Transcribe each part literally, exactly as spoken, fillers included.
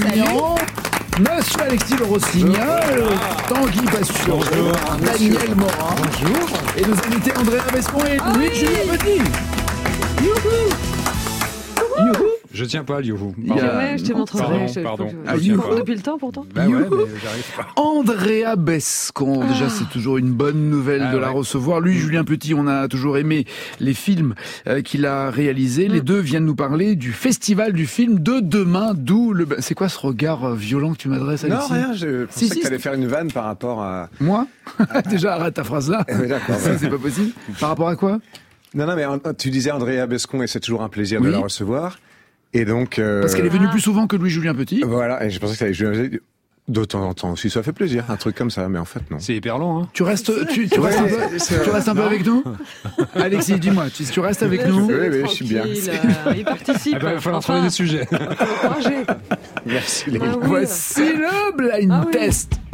Damian, Monsieur Alexis Le Rossignol, Tanguy Passion, Daniel Morin, bonjour, et nos invités Andrea Bescon et Ah Louis Julien Petit. Youhou. Youhou. Je tiens pas, youhou. Ouais, je te montrerai. Pardon, je, pardon. Je, Ah, je, youhou. depuis le temps pourtant. Bah ouais, mais j'arrive pas. Andrea Bescon, ah. déjà c'est toujours une bonne nouvelle ah, de la ouais. recevoir. Lui, Julien Petit, on a toujours aimé les films euh, qu'il a réalisés. Mm. Les deux viennent nous parler du festival du film de demain, d'où le... C'est quoi ce regard euh, violent que tu m'adresses, Alexis ? Non, rien, je pensais si, que si, tu allais faire une vanne par rapport à... Moi ? Déjà, arrête ta phrase là. Oui, d'accord. Ça, c'est pas possible. Par rapport à quoi ? Non, non, mais tu disais Andrea Bescon et c'est toujours un plaisir oui. de la recevoir. Et donc, euh... parce qu'elle est venue plus souvent que Louis-Julien Petit. Voilà, et je pensais que ça allait Julien Petit. De temps en temps aussi, ça fait plaisir, un truc comme ça, mais en fait non. C'est hyper long, hein. Tu restes, tu, tu restes ouais, un peu, tu restes un peu avec nous. Alexis, dis-moi, tu, tu restes avec nous. Oui, oui, je suis bien. Euh, il participe. Eh ben, il va falloir enfin, trouver des sujets. Merci les ah, oui, voici le blind ah, test. Oui.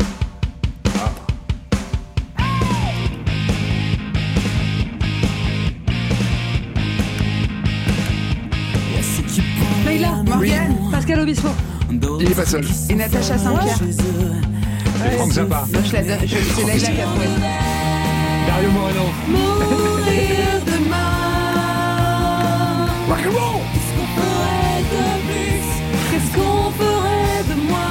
Leïla, Morgane, oui. Pascal Obispo. Il est pas seul. Et Natacha Saint-Pierre. Et Franck Zappa. Non, je la donne, je, c'est Leïla qui a trouvé. Dario Moreno. Mourir demain. Rock'n'roll. Qu'est-ce qu'on ferait de plus? Qu'est-ce qu'on ferait de moi?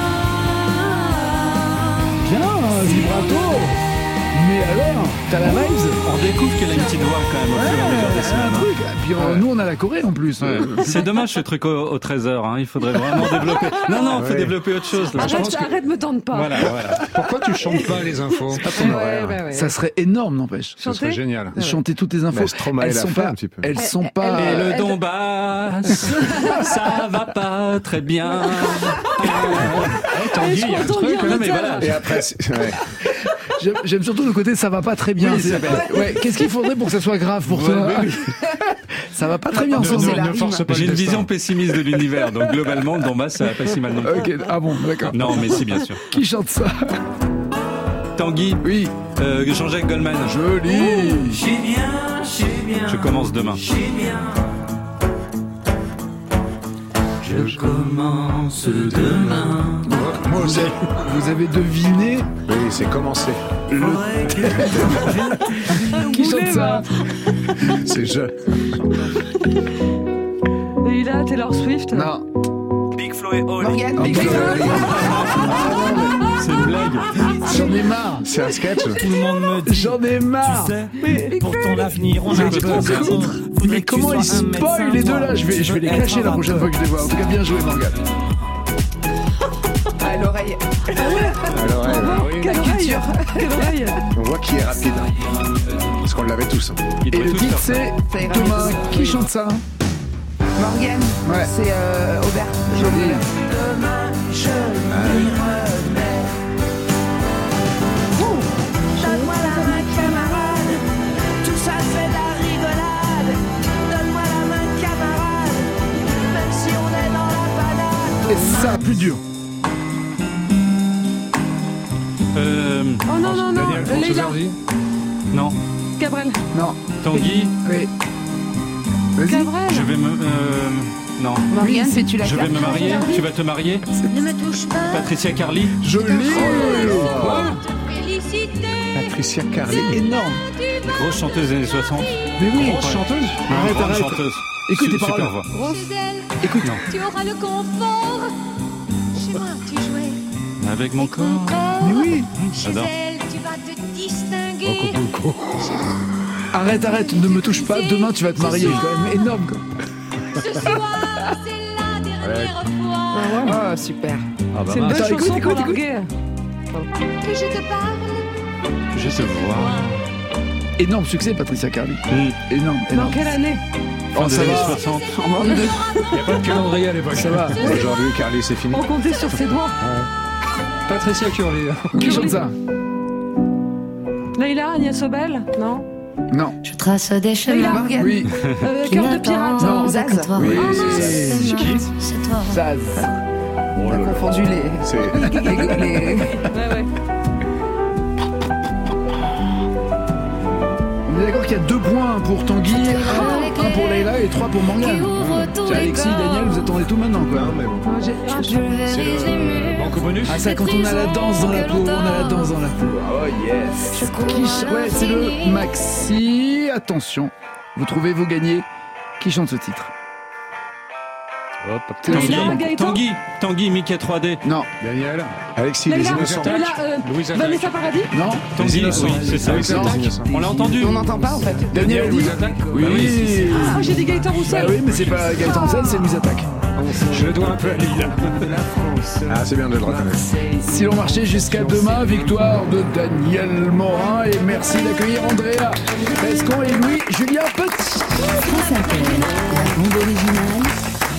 Bien, vibrato. Mais alors, t'as la vibes? On découvre qu'elle a une petite voix quand même au fur et à mesure des semaines. Un truc. Puis on, nous, on a la Corée en plus. Ouais. C'est dommage ce truc au, au treize heures. Hein. Il faudrait vraiment développer. Non, non, il faut ouais. développer autre chose. Là. Arrête, que... arrête, me tente pas. Voilà, voilà. Pourquoi tu chantes pas les infos? C'est pas ton horaire. Ouais, ouais, ouais. Ça serait énorme, n'empêche. Ça serait génial. Ouais. Chanter toutes les infos. Elles sont pas pas. Un petit peu. Elles sont pas. Et le Donbass, ça va pas très bien. Tanguy, il y a un truc. Non, mais voilà. Et après, ouais. J'aime, j'aime surtout le côté ça va pas très bien. Oui, ouais, qu'est-ce qu'il faudrait pour que ça soit grave pour ouais, toi oui. Ça va pas très bien ensemble. J'ai une vision pessimiste de l'univers, donc globalement, le Donbass, ça va pas si mal non plus. Ok, ah bon, d'accord. Non, mais si, bien sûr. Qui chante ça? Tanguy. Oui. Euh, Jean-Jacques Goldman. Joli. J'ai bien, j'ai bien. Je commence demain. J'ai bien. Je commence demain. Moi aussi. Vous avez deviné? Oui, c'est commencé. Le... Qui chante ça? C'est je. Leïla, Taylor Swift. Non. Big Flo et Oli. Morgane, Big Flo et Oli. C'est une blague. J'en ai marre. C'est un sketch. Tout le monde me dit. J'en ai marre. Tu sais, mais pour ton avenir, on a besoin. Mais comment ils spoilent les deux là? Je vais, je vais les cacher la prochaine fois que je les vois. En tout cas, bien joué, Morgane. À l'oreille. Ah ouais. À l'oreille. Oui. Quelle oreille. Quelle oreille. On voit qui est rapide. Parce qu'on l'avait tous. Et le titre c'est Demain. Qui chante ça? Morgane. Ouais. C'est euh, Aubert. Joli. Demain, je m'y remets. Donne-moi la main, camarade. Tout ça fait de la rigolade. Donne-moi la main, camarade. Même si on est dans la panade. Et ça, plus dur. Euh... Oh non, non, non. Leïla. Non. Cabrel. Non. Tanguy. Oui. Vas-y. Cabrel. Je vais me... Euh... Non. Morgane, fais-tu la Je vais me marier. Tu vas te marier. Ne me touche pas. Patricia Carly. Joli. Oh, Féliciter. Patricia Carly. C'est énorme. Grosse chanteuse des années soixante. Mais oui. Grosse chanteuse. Arrête, Grande arrête. chanteuse. Écoute tes Super paroles. voix. Chez elle, Écoute. Non. tu auras le confort. Chez moi, tu jouais. Avec mon corps. Mais oui. Chez J'adore. elle, tu vas te distinguer. Arrête, arrête, ne me touche pas. Demain, tu vas te marier. C'est quand même énorme, quoi. Ce soir, c'est la dernière fois. Oh, super. Ah bah C'est une mince. bonne Attends, chanson écoute, pour écoute, larguer. Que je te parle. Je te vois. Énorme succès, Patricia Carly. Mm. Énorme, Dans énorme. quelle année? Oh, Fin ça des années va. soixante. En vingt-deux. Il n'y a pas de calendrier à l'époque. Ça va. Aujourd'hui, Carly, c'est fini. On comptait sur ses doigts. Patricia Curly. Qui chante ça? Leïla, Agnès Obel. Non. Non. Je trace des Leïla. Morgane. Oui. Euh, Cœur de pirate. Non. Zaz. Oui, Ah, c'est c'est qui? C'est toi. Zaz. On a confondu les... C'est... les, les... Ouais, ouais. On est d'accord qu'il y a deux points pour Tanguy, un un pour Leïla et trois pour Morgane. Tiens, Alexis, Daniel, vous attendez tout maintenant, quoi. Non, mais bon. Ah, j'ai- C'est le banco bonus. Ah, ça, quand on a la danse dans la peau, on a la danse dans la peau. Oh yes. Qui ch- Ouais, c'est le Maxi. Attention, vous trouvez, vous gagnez. Qui chante ce titre? Hop. Tanguy. Tanguy, Gaëtan Tanguy, Tanguy, Mickey trois D. Non, Daniel. Alexis, les Leïla, innocents. Leïla, euh, Louise Attaque. Vanessa Paradis. non. Tanguy, Innocents. oui, c'est ça. Alexis, les innocents. On l'a entendu. On n'entend pas en fait. Daniel a dit. Louise Attaque. Oui. Bah oui, Ah, j'ai dit Gaëtan Bah Roussel. oui, mais c'est pas Gaëtan Roussel, c'est Louise Attaque. Je le dois un peu à Lille. Ah, c'est bien de le reconnaître. Si l'on marchait jusqu'à demain, victoire de Daniel Morin. Et merci d'accueillir Andrea Bescon et Louis Julien Petit. France Inter, la bande originale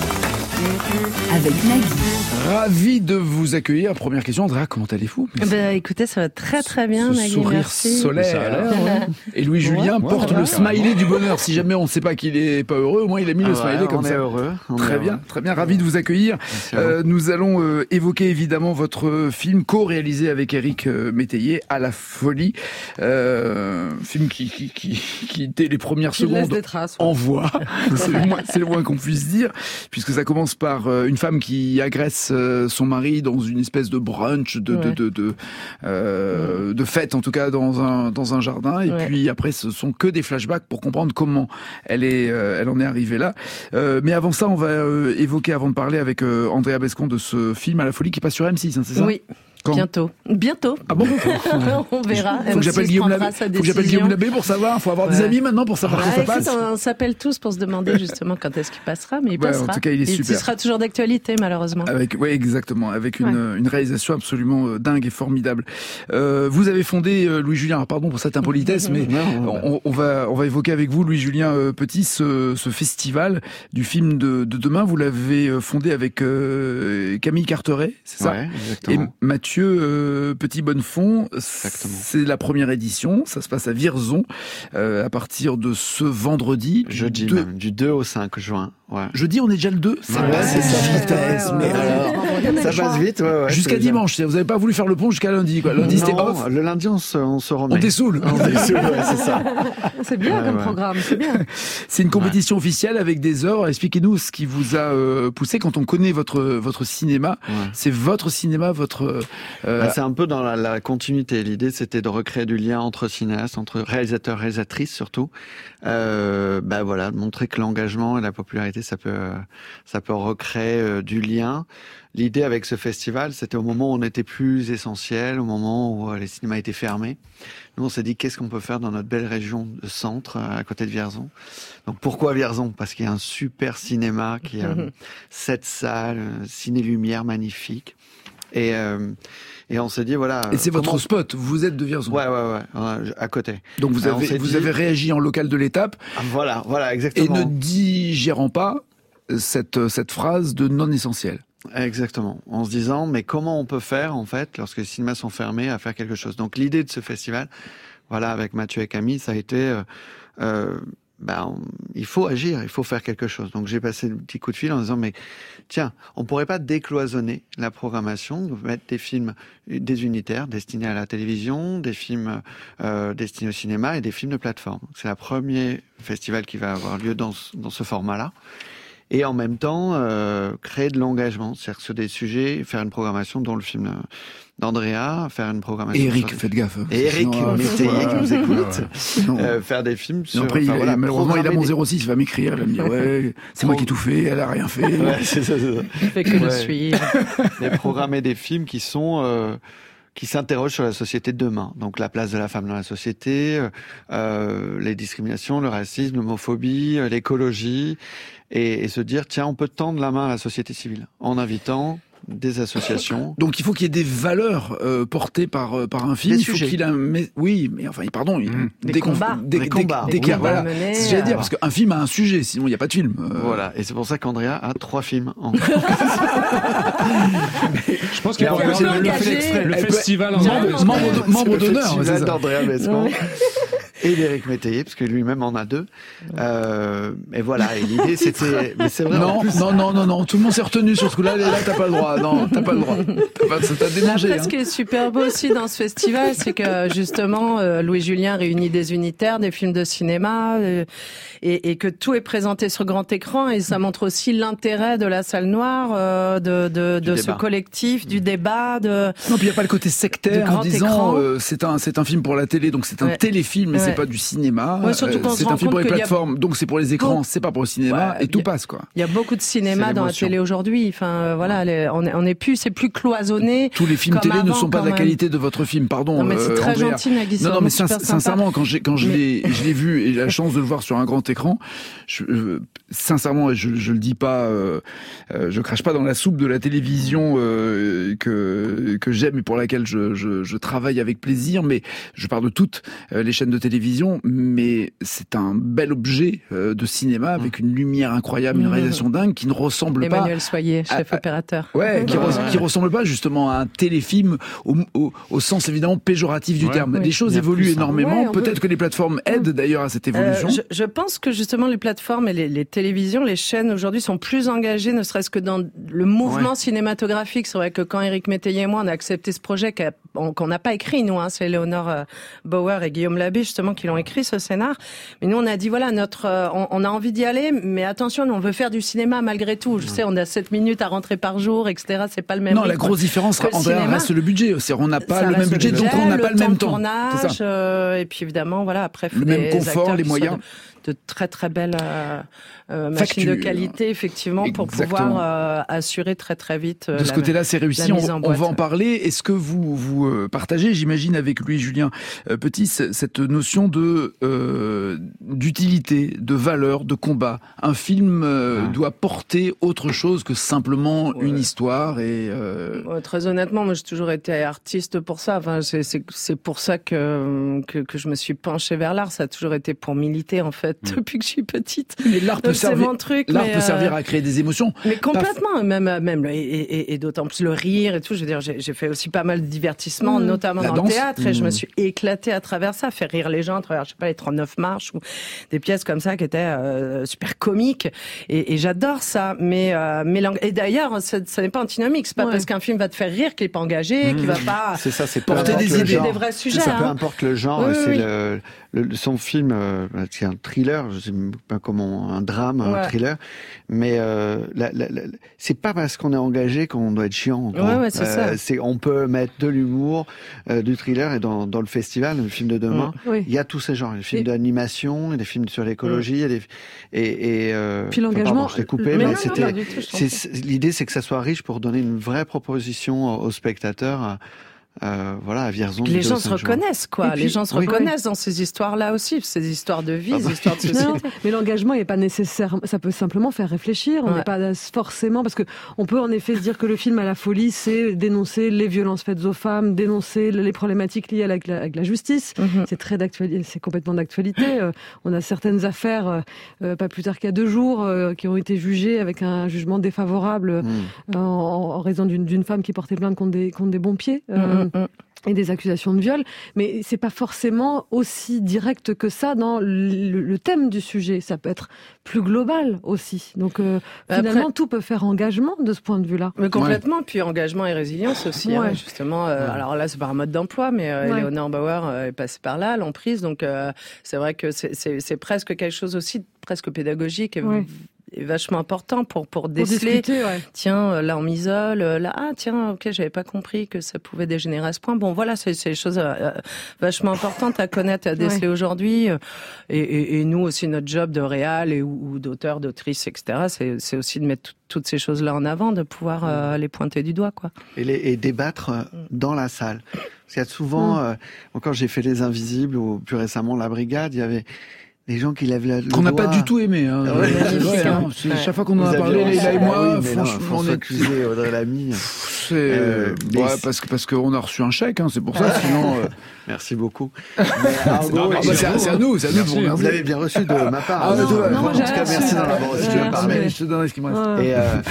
avec Nagui. Ravi de vous accueillir. Première question, Andrea, comment allez-vous? Bah, écoutez, ça va très très bien, Ce Nagui, sourire merci. solaire. Ça a l'air, ouais. Et Louis Julien Ouais, porte ça le va. smiley du bonheur. Si jamais on ne sait pas qu'il est pas heureux, au moins il a mis le Ah smiley ouais, comme on ça. est heureux. on Très est bien, heureux. très bien, ravi de vous accueillir. Merci à vous. Euh, nous allons euh, évoquer évidemment votre film co-réalisé avec Éric euh, Métayer, À la folie, euh, film qui, qui, qui, qui dès les premières Qui laisse secondes des traces. ouais. envoie, c'est le moins, c'est le moins qu'on puisse dire, puisque ça commence par euh, une femme qui agresse euh, son mari dans une espèce de brunch, de de Ouais. de de, euh, de fête en tout cas dans un dans un jardin, et Ouais. puis après ce sont que des flashbacks pour comprendre comment elle est euh, elle en est arrivée là. Euh, mais avant ça, on va euh, évoquer, avant de parler avec euh, Andrea Bescon de ce film À la folie qui passe sur M six, hein, c'est ça? Oui, Quand bientôt. Bientôt. Ah bon? On verra. Faut que j'appelle M six Guillaume prendra Labbé. sa Faut que j'appelle décision. Guillaume Labbé pour savoir. Faut avoir des Ouais. amis maintenant pour savoir Ah, quand ça écoute, passe. on s'appelle tous pour se demander justement quand est-ce qu'il passera, mais il Ouais, en passera. tout cas, il est super. Il sera toujours d'actualité, malheureusement. Avec, ouais, exactement, avec une, une réalisation absolument euh, dingue et formidable. Euh, vous avez fondé euh, Louis Julien. Alors, pardon pour cette impolitesse, mais Non, on, on va on va évoquer avec vous, Louis Julien euh, Petit, ce, ce festival du film de, de demain. Vous l'avez euh, fondé avec euh, Camille Carteret, c'est ça? Ouais, Et exactement. Mathieu euh, Petit Bonnefond, Exactement. c'est la première édition. Ça se passe à Vierzon euh, à partir de ce vendredi. du Jeudi deux même, du deux au cinq juin. Ouais. Jeudi, on est déjà le deux. Ça Ouais, passe c'est à ça. vitesse, Ouais, mais ouais, alors, ouais. Ça passe vite, ouais, ouais. jusqu'à c'est déjà- dimanche. Vous n'avez pas voulu faire le pont jusqu'à lundi, quoi. Lundi, c'était Non, off. le lundi, on se, on se remet. On dessoule. On dessoule, ouais, c'est ça. C'est bien Ouais, comme ouais. programme, c'est bien. C'est une compétition officielle avec des heures. Expliquez-nous ce qui vous a euh, poussé quand on connaît votre votre cinéma. Ouais. C'est votre cinéma, votre. euh, Bah, c'est un peu dans la, la continuité. L'idée, c'était de recréer du lien entre cinéastes, entre réalisateurs, réalisatrices surtout. Euh, bah voilà, de montrer que l'engagement et la popularité, ça peut, euh, ça peut recréer euh, du lien. L'idée avec ce festival, c'était au moment où on était plus essentiel, au moment où euh, les cinémas étaient fermés. Nous, on s'est dit, qu'est-ce qu'on peut faire dans notre belle région de centre, euh, à côté de Vierzon. Donc, pourquoi Vierzon? Parce qu'il y a un super cinéma qui a sept salles, euh, ciné-lumière magnifique. Et, euh, et on s'est dit, voilà. Et c'est votre comment- spot. Vous êtes de Vierzon. Ouais, ouais, ouais, ouais, à côté. Donc vous Alors, on avez s'est vous dit- avez réagi en local de l'étape Ah, voilà, voilà, et exactement. ne digérant pas cette cette phrase de non essentiel. Exactement. En se disant, mais comment on peut faire, en fait, lorsque les cinémas sont fermés, à faire quelque chose. Donc, l'idée de ce festival, voilà, avec Mathieu et Camille, ça a été, euh, euh, ben, on- il faut agir, il faut faire quelque chose. Donc, j'ai passé le petit coup de fil en disant, mais tiens, on pourrait pas décloisonner la programmation, mettre des films, des unitaires destinés à la télévision, des films euh, destinés au cinéma et des films de plateforme. Donc, c'est le premier festival qui va avoir lieu dans ce, dans ce format-là. Et en même temps, euh, créer de l'engagement, c'est-à-dire que sur des sujets, faire une programmation dont le film euh, d'Andrea, faire une programmation... Et Eric, sur des- faites gaffe. Et Eric, Sinon, euh, Métayer, qui nous écoute, sinon, euh, faire des films sur... après, il, enfin, voilà, malheureusement, il a programmer mon des- zéro six, il va m'écrire, il va me dire ouais, c'est moi qui ai tout fait, elle a rien fait. Ouais, c'est ça, c'est ça. Il fait que le Ouais. suivre. Et programmer des films qui sont... euh, qui s'interrogent sur la société de demain. Donc la place de la femme dans la société, euh, euh, les discriminations, le racisme, l'homophobie, euh, l'écologie, et, et se dire, tiens, on peut tendre la main à la société civile en invitant des associations. Donc il faut qu'il y ait des valeurs euh, portées par euh, par un film. Des il faut sujets. qu'il a, mais oui, mais enfin, pardon, il- Mmh. Des conf- combats. des, Des des- combats. des- Des des- combats voilà. menés, C'est ce que j'allais dire, euh, parce qu'un film a un sujet, sinon il n'y a pas de film. Euh, Voilà, et c'est pour ça qu'Andrea a trois films en Je pense qu'il Mais faut en avoir fait, le, elle le, peut- le elle peut- festival en membre, membre, de- membre d'honneur, c'est ça. d'Andrea Bescon. et d'Éric Métayer, parce que lui-même en a deux. Euh, et voilà, et l'idée c'était... Mais c'est vrai, non, plus... non, non, non, non, tout le monde s'est retenu sur ce coup-là, là, t'as pas le droit, non, t'as pas le droit. T'as pas, ça t'a démangé. Après, hein. ce qui est super beau aussi dans ce festival, c'est que justement, euh, Louis Julien réunit des unitaires, des films de cinéma, euh, et, et que tout est présenté sur grand écran, et ça montre aussi l'intérêt de la salle noire, euh, de, de, de ce collectif, du débat, de... Non, puis il n'y a pas le côté sectaire en disant euh, c'est un, c'est un film pour la télé, donc c'est un ouais. téléfilm, mais ouais. c'est pas du cinéma. Ouais, surtout quand euh, c'est un film pour les plateformes, a... donc c'est pour les écrans, bon. c'est pas pour le cinéma, ouais, et tout a... passe, quoi. Il y a beaucoup de cinéma dans la télé aujourd'hui, enfin, euh, voilà, les, on, est, on est plus, c'est plus cloisonné. Tous les films télé avant, ne sont pas de la qualité de votre film, pardon. Non, mais c'est très euh, gentil, Nagui. Non, non, mais sin- sincèrement, quand j'ai, quand je mais... l'ai, je l'ai vu et j'ai la chance de le voir sur un grand écran, je, euh, sincèrement, je, je le dis pas, euh, euh, je crache pas dans la soupe de la télévision euh, que que j'aime et pour laquelle je, je, je travaille avec plaisir, mais je parle de toutes euh, les chaînes de télévision, mais c'est un bel objet euh, de cinéma avec une lumière incroyable, une réalisation dingue qui ne ressemble Emmanuel pas... Emmanuel Soyer, chef à, opérateur. Ouais, qui, re, qui ressemble pas justement à un téléfilm au, au, au sens évidemment péjoratif du ouais, terme. Oui. Les choses évoluent énormément, ouais, peut-être peut... que les plateformes aident d'ailleurs à cette évolution. Euh, je, je pense que justement les plateformes et les, les télévisions, les chaînes aujourd'hui sont plus engagées, ne serait-ce que dans le mouvement ouais. cinématographique. C'est vrai que quand Éric Métayer et moi on a accepté ce projet qu'on n'a pas écrit nous, hein, c'est Léonore euh, Bauer et Guillaume Labbé justement qui l'ont écrit ce scénar. Mais nous on a dit voilà notre, euh, on, on a envie d'y aller, mais attention, nous, on veut faire du cinéma malgré tout. Je sais, on a sept minutes à rentrer par jour, et cetera. C'est pas le même. Non, rythme la grosse différence, Andrea, reste le budget. C'est on n'a pas le même budget, budget, donc on n'a pas le même temps. Tournage, euh, et puis évidemment, voilà, après le même confort, les moyens. De, de très très belles euh, euh, machines de qualité, effectivement, Exactement. pour pouvoir euh, assurer très très vite. Euh, de ce la, côté-là, c'est réussi. On, on va en parler. Est-ce que vous vous euh, partagez, j'imagine, avec Louis-Julien euh, Petit, cette notion de euh, d'utilité, de valeur, de combat. Un film euh, ouais. doit porter autre chose que simplement ouais. une histoire. Et euh... ouais, très honnêtement, moi, j'ai toujours été artiste pour ça. Enfin, c'est c'est, c'est pour ça que, que que je me suis penchée vers l'art. Ça a toujours été pour militer, en fait. Depuis que je suis petite. Mais l'art peut, servir, mon truc, l'art mais peut euh... servir à créer des émotions. Mais complètement, Paf. même, même et, et, et d'autant plus le rire et tout. Je veux dire, j'ai, j'ai fait aussi pas mal de divertissements, mmh. notamment La dans danse. le théâtre, mmh. et je me suis éclatée à travers ça, faire rire les gens à travers, je sais pas, les trente-neuf marches ou des pièces comme ça qui étaient euh, super comiques. Et, et j'adore ça. Mais, euh, mais et d'ailleurs, ça, ça n'est pas antinomique. C'est pas ouais. parce qu'un film va te faire rire qu'il est pas engagé, mmh. qu'il va pas c'est ça, c'est porter des idées, des vrais sujets. Ça, hein. peu importe le genre. Oui, c'est oui. Le, le, son film, euh, c'est un thriller. Je sais pas comment, un drame, ouais. un thriller. Mais euh, la, la, la, c'est pas parce qu'on est engagé qu'on doit être chiant. Ouais, ouais, c'est euh, ça. C'est, on peut mettre de l'humour, euh, du thriller, et dans, dans le festival, le film de demain, mmh. oui. il y a tous ces genres. Les films et... d'animation, des films sur l'écologie, mmh. et, et, et euh, puis l'engagement. Pardon, je t'ai coupé, mais, mais non, c'était. Non, tout, c'est, l'idée, c'est que ça soit riche pour donner une vraie proposition aux spectateurs. Euh, voilà, à Vierzon. Les gens se reconnaissent, quoi. Puis, les gens se oui, reconnaissent oui. dans ces histoires-là aussi, ces histoires de vie, ces histoires de société. Non, mais l'engagement n'est pas nécessaire. Ça peut simplement faire réfléchir. On n'est ouais. pas forcément, parce que on peut en effet se dire que le film à la folie, c'est dénoncer les violences faites aux femmes, dénoncer les problématiques liées à la, avec la justice. Mm-hmm. C'est très d'actualité, c'est complètement d'actualité. Euh, on a certaines affaires, euh, pas plus tard qu'il y a deux jours, euh, qui ont été jugées avec un jugement défavorable mm. en, en raison d'une, d'une femme qui portait plainte contre des, contre des pompiers. Euh, mm. et des accusations de viol, mais c'est pas forcément aussi direct que ça dans le, le thème du sujet. Ça peut être plus global aussi. Donc euh, finalement, Après, tout peut faire engagement de ce point de vue-là. Mais complètement. Ouais. Puis engagement et résilience aussi. Ouais. Hein, justement. Euh, ouais. Alors là, c'est par un mode d'emploi, mais euh, ouais. Léonore Bauer euh, est passée par là, l'emprise. Donc euh, c'est vrai que c'est, c'est, c'est presque quelque chose aussi presque pédagogique. Et ouais. est vachement important pour pour déceler. Pour ouais. Tiens, là on m'isole, là ah tiens, ok, j'avais pas compris que ça pouvait dégénérer à ce point. Bon voilà, c'est c'est des choses euh, vachement importantes à connaître, à déceler ouais. aujourd'hui. Et, et, et nous aussi notre job de réal et ou, ou d'auteur, d'autrice, et cetera. C'est c'est aussi de mettre tout, toutes ces choses-là en avant, de pouvoir euh, les pointer du doigt, quoi. Et, les, et débattre euh, dans la salle. Parce qu'il y a souvent, mmh. euh, quand j'ai fait Les Invisibles ou plus récemment La Brigade, il y avait les gens qui lèvent le qu'on n'a pas du tout aimé. Hein. Ouais, c'est vrai, hein. C'est, chaque fois qu'on en a parlé, Léla et moi, oui, franchement, on est accusé Audrey Lamy. C'est euh, ouais, parce que parce qu'on a reçu un chèque, hein, c'est pour ça. Sinon, euh... merci beaucoup. Mais, alors, non, mais c'est, c'est, c'est à nous, c'est à nous. Merci, vous l'avez bien reçu de ma part. Ah, non, non, non, en tout cas, merci d'en avoir reçu. Je te donne ce qui me reste. Et euh,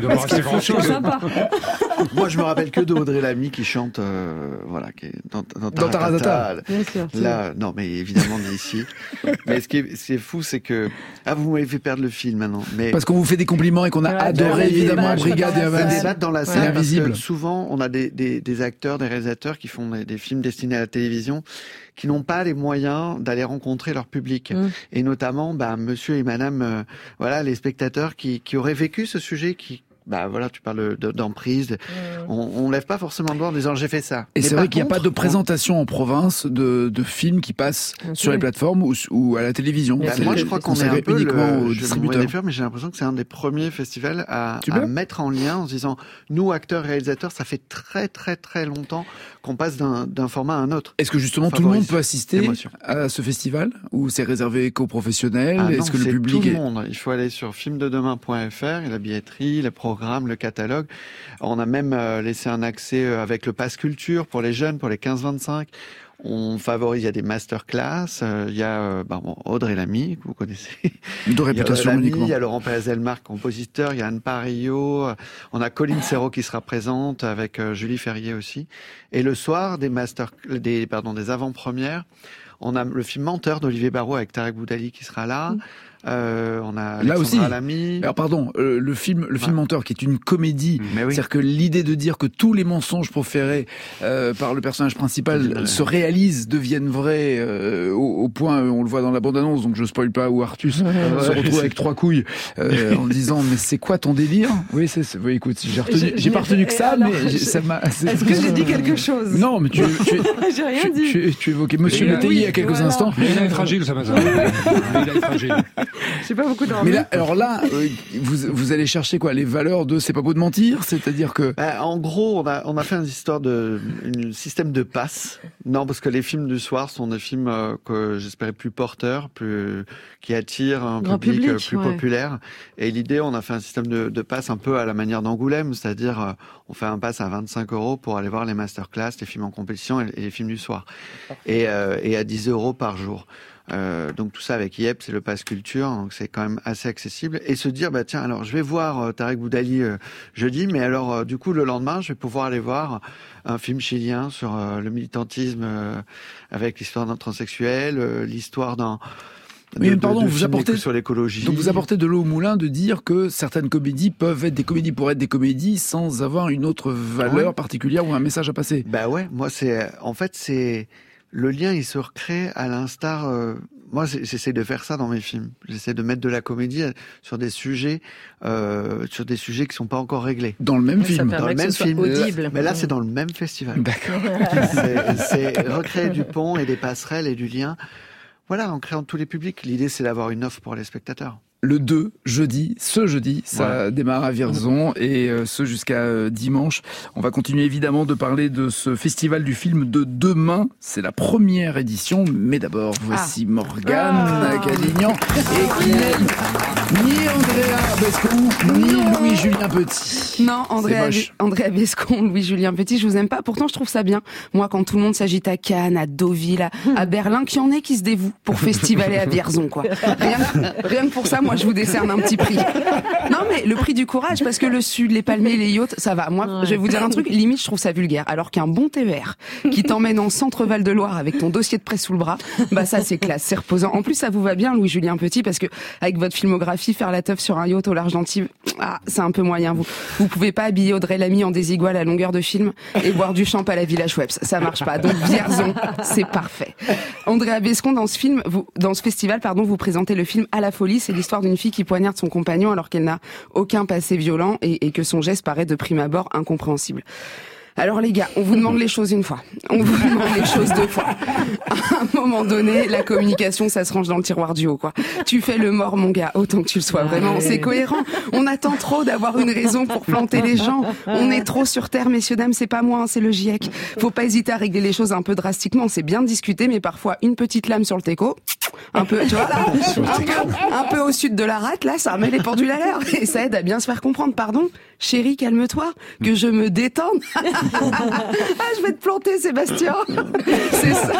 c'est sympa. Moi, je me rappelle que de Audrey Lamy qui chante, euh, voilà, qui est dans, dans, dans Taratata. Bien sûr. Là, non, mais évidemment d'ici. Mais ce qui est, ce qui est fou, c'est que ah, vous m'avez fait perdre le fil maintenant. Mais parce qu'on vous fait des compliments et qu'on a ouais, adoré ouais, évidemment ouais, Brigade et ça Avance. débatte dans la Ouais. salle parce Invisible. que souvent, on a des, des, des acteurs, des réalisateurs qui font des, des films destinés à la télévision, qui n'ont pas les moyens d'aller rencontrer leur public. Mmh. Et notamment, bah, monsieur et madame, euh, voilà, les spectateurs qui, qui auraient vécu ce sujet, qui, bah voilà, tu parles de, d'emprise. Mmh. On, on lève pas forcément le doigt en disant j'ai fait ça. Et mais c'est vrai qu'il n'y a pas de présentation en province de, de films qui passent okay. sur les plateformes ou, ou à la télévision. Bah, moi, je crois qu'on est un peu uniquement le, aux distributeurs. Faire, mais j'ai l'impression que c'est un des premiers festivals à, à mettre en lien en se disant nous, acteurs, réalisateurs, ça fait très très très longtemps qu'on passe d'un, d'un format à un autre. Est-ce que justement tout le monde peut assister émotion. à ce festival ou c'est réservé qu'aux professionnels? Ah Est-ce non, que le c'est public tout est... le monde. Il faut aller sur film de demain point f r et la billetterie, les programmes, le catalogue. On a même euh, laissé un accès euh, avec le Pass Culture pour les jeunes, pour les quinze vingt-cinq. On favorise, il y a des masterclass, euh, il y a euh, bah, bon, Audrey Lamy, que vous connaissez. De réputation Lamy, uniquement. Il y a Laurent Pérez-Elmar, compositeur, il y a Anne Parillo, euh, on a Colline Serrault qui sera présente avec euh, Julie Ferrier aussi. Et le soir, des master, des, pardon, des avant-premières, on a le film Menteur d'Olivier Barrault avec Tarek Boudali qui sera là. Mmh. Euh, on a là aussi. Lamy. Alors pardon, euh, le film, le film ouais. Menteur, qui est une comédie, mais oui. c'est-à-dire que l'idée de dire que tous les mensonges proférés euh, par le personnage principal oui. se réalisent, deviennent vrais, euh, au, au point, on le voit dans la bande-annonce, donc je spoil pas, où Artus ouais, se retrouve avec trois couilles euh, en disant mais c'est quoi ton délire? Oui, c'est, c'est oui, écoute, j'ai retenu, j'ai, j'ai pas retenu que ça, alors, mais j'ai, ça m'a. C'est... Est-ce que j'ai dit quelque chose? Non, mais tu, tu, j'ai rien tu, dit. Tu, tu évoquais Monsieur Métayer oui, il y a quelques voilà. instants. Mais il est fragile, ça m'a ça. Il est fragile. J'ai pas beaucoup dormi. Mais là, alors là, euh, vous, vous allez chercher quoi? Les valeurs de c'est pas beau de mentir? C'est-à-dire que... Bah, en gros, on a, on a fait une histoire de, un système de passe. Non, parce que les films du soir sont des films euh, que j'espérais plus porteurs, plus, qui attirent un Grand public, public euh, plus ouais. populaire. Et l'idée, on a fait un système de, de passe un peu à la manière d'Angoulême, c'est-à-dire, euh, on fait un pass à vingt-cinq euros pour aller voir les masterclass, les films en compétition et, et les films du soir. Et, euh, et à dix euros par jour. Euh, donc tout ça avec I E P, c'est le Pass Culture, donc c'est quand même assez accessible. Et se dire, bah tiens, alors je vais voir euh, Tarek Boudali euh, jeudi, mais alors euh, du coup le lendemain, je vais pouvoir aller voir un film chilien sur euh, le militantisme euh, avec l'histoire d'un transsexuel, euh, l'histoire d'un... Mais de, pardon, de, de vous apportez sur l'écologie. Donc vous apportez de l'eau au moulin de dire que certaines comédies peuvent être des comédies pour être des comédies sans avoir une autre valeur ouais. particulière ou un message à passer. Bah ouais, moi c'est en fait c'est le lien, il se recrée à l'instar. Euh, moi, j'essaie de faire ça dans mes films. J'essaie de mettre de la comédie sur des sujets, euh, sur des sujets qui sont pas encore réglés. Dans le même ça film. Dans le même film. Audible. Mais là, c'est dans le même festival. D'accord. c'est, c'est recréer du pont et des passerelles et du lien. Voilà, en créant tous les publics. L'idée, c'est d'avoir une offre pour les spectateurs. Le deux, jeudi, ce jeudi, ça ouais. démarre à Vierzon et euh, ce jusqu'à euh, dimanche. On va continuer évidemment de parler de ce festival du film de demain. C'est la première édition, mais d'abord, voici ah. Morgane ah. Cadignan et qui n'est ni Andrea Bescon, ni Louis-Julien Petit. Non, Andrea, Andrea Bescon, Louis-Julien Petit, je vous aime pas. Pourtant, je trouve ça bien. Moi, quand tout le monde s'agite à Cannes, à Deauville, à, à Berlin, qu'il y en ait qui se dévouent pour festivaler à Vierzon, quoi. Rien, rien que pour ça, moi, je vous décerne un petit prix. Non, mais le prix du courage, parce que le sud, les palmiers, les yachts, ça va. Moi, ouais. je vais vous dire un truc, limite, je trouve ça vulgaire. Alors qu'un bon T E R qui t'emmène en centre Val-de-Loire avec ton dossier de presse sous le bras, bah ça, c'est classe, c'est reposant. En plus, ça vous va bien, Louis-Julien Petit, parce que avec votre filmographie, faire la teuf sur un yacht au large d'Antibes, ah, c'est un peu moyen. Vous, vous pouvez pas habiller Audrey Lamy en désigual à longueur de film et boire du champ à la Villa Schweppes. Ça marche pas. Donc, Vierzon, c'est parfait. Andrea Bescon, dans ce film, vous, dans ce festival, pardon, vous présentez le film À la folie. C'est l'histoire d'une fille qui poignarde son compagnon alors qu'elle n'a aucun passé violent et, et que son geste paraît de prime abord incompréhensible. Alors les gars, on vous demande les choses une fois, on vous demande les choses deux fois. À un moment donné, la communication, ça se range dans le tiroir du haut, quoi. Tu fais le mort, mon gars, autant que tu le sois. Vraiment, c'est cohérent. On attend trop d'avoir une raison pour planter les gens. On est trop sur terre, messieurs, dames, c'est pas moi, hein, c'est le GIEC. Faut pas hésiter à régler les choses un peu drastiquement. C'est bien de discuter, mais parfois, une petite lame sur le teco, un peu, tu vois, là, un peu, un peu au sud de la rate, là, ça remet les pendules à l'heure. Et ça aide à bien se faire comprendre. Pardon, chérie, calme-toi, que je me détende. Ah, je vais te planter, Sébastien. C'est ça.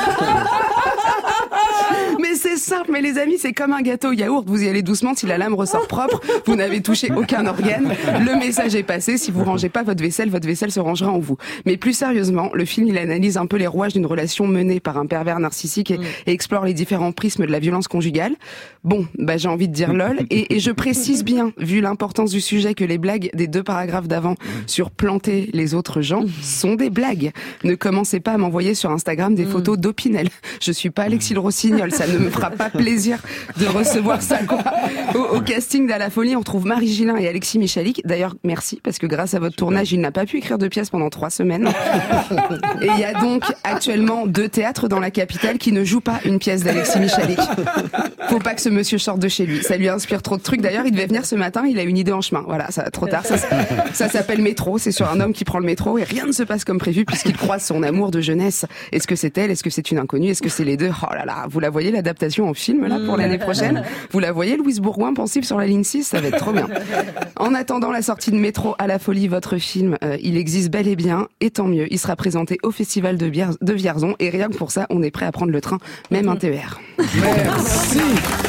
Mais c'est simple, mais les amis, c'est comme un gâteau au yaourt. Vous y allez doucement, si la lame ressort propre, vous n'avez touché aucun organe. Le message est passé. Si vous rangez pas votre vaisselle, votre vaisselle se rangera en vous. Mais plus sérieusement, le film, il analyse un peu les rouages d'une relation menée par un pervers narcissique et, mmh. et explore les différents prismes de la violence conjugale. Bon, bah, j'ai envie de dire lol. Et, et je précise bien, vu l'importance du sujet, que les blagues des deux paragraphes d'avant sur planter les autres gens sont des blagues. Ne commencez pas à m'envoyer sur Instagram des photos d'Opinel. Je suis pas Alexis le Rossignol, ça ne me fera pas plaisir de recevoir ça, quoi. Au, au casting d'À la folie, on retrouve Marie Gillin et Alexis Michalik. D'ailleurs, merci, parce que grâce à votre tournage, il n'a pas pu écrire de pièces pendant trois semaines. Et il y a donc actuellement deux théâtres dans la capitale qui ne jouent pas une pièce d'Alexis Michalik. Faut pas que ce monsieur sorte de chez lui. Ça lui inspire trop de trucs. D'ailleurs, il devait venir ce matin, il a une idée en chemin. Voilà, ça va trop tard. Ça, ça s'appelle Métro. C'est sur un homme qui prend le métro et rien ne se passe comme prévu puisqu'il croise son amour de jeunesse. Est-ce que c'est elle? Est-ce que c'est une inconnue? Est-ce que c'est les deux? Oh là là, vous la voyez l'adaptation en film là pour l'année prochaine? Vous la voyez, Louise Bourgoin pensive sur la ligne six? Ça va être trop bien. En attendant la sortie de Métro à la folie, votre film, euh, il existe bel et bien, et tant mieux. Il sera présenté au Festival de, Bier- de Vierzon et rien que pour ça, on est prêt à prendre le train, même un T E R. Merci.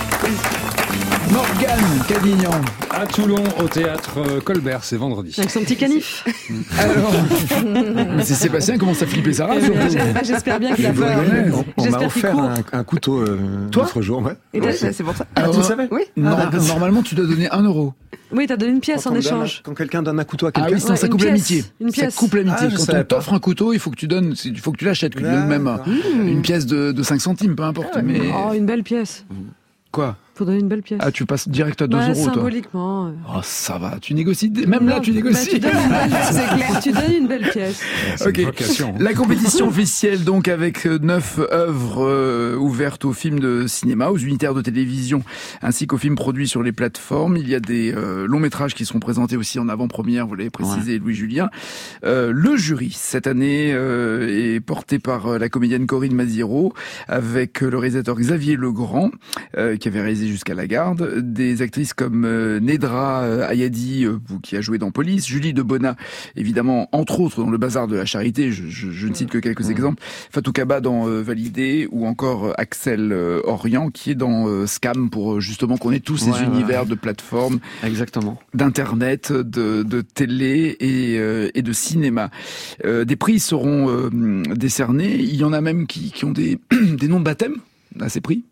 Morgane Cadignan. À Toulon, au théâtre Colbert, c'est vendredi. Avec son petit canif. Alors, mais c'est Sébastien qui commence à flipper sa race. J'espère bien qu'il a peur. On m'a offert un, un couteau euh, l'autre jour. Ouais. Et toi, c'est pour ça. Ah, tu le savais? Oui. Non, normalement, tu dois donner un euro. Oui, t'as donné une pièce Quand en on échange. donne- Quand quelqu'un donne un couteau à Ah quelqu'un. oui, sinon, Ouais, ça une coupe pièce. l'amitié. Une Ça pièce. coupe l'amitié. Ah, je Quand savais on pas. t'offre un couteau, il faut que tu donnes, il faut que tu l'achètes, que tu donnes même D'accord. une pièce de, de cinq centimes, peu importe. Mais Oh, une belle pièce. quoi? Faut donner une belle pièce. Ah, tu passes direct à deux Bah, euros, toi. symboliquement. euh. Oh, ça va. Tu négocies. Même là, Non, tu bah, négocies. tu donnes une belle- c'est clair. Tu donnes une belle pièce. C'est Ok. une vocation. La compétition officielle, donc, avec euh, neuf œuvres euh, ouvertes aux films de cinéma, aux unitaires de télévision, ainsi qu'aux films produits sur les plateformes. Il y a des euh, longs métrages qui seront présentés aussi en avant-première, vous l'avez précisé, Louis Julien. Euh, le jury, cette année, euh, est porté par euh, la comédienne Corinne Maziero, avec euh, le réalisateur Xavier Legrand, euh, qui avait réalisé Jusqu'à la garde, des actrices comme euh, Nedra euh, Ayadi, euh, qui a joué dans Police, Julie de Bona, évidemment, entre autres, dans Le Bazar de la Charité, je, je, je ne cite que quelques mmh. exemples, Fatou Kaba dans euh, Validé, ou encore euh, Axel euh, Orient, qui est dans euh, Scam, pour euh, justement qu'on ait tous ces Ouais, univers ouais. de plateformes, Exactement. d'internet, de, de télé et, euh, et de cinéma. Euh, des prix seront euh, décernés, il y en a même qui, qui ont des, des noms de baptême à ces prix.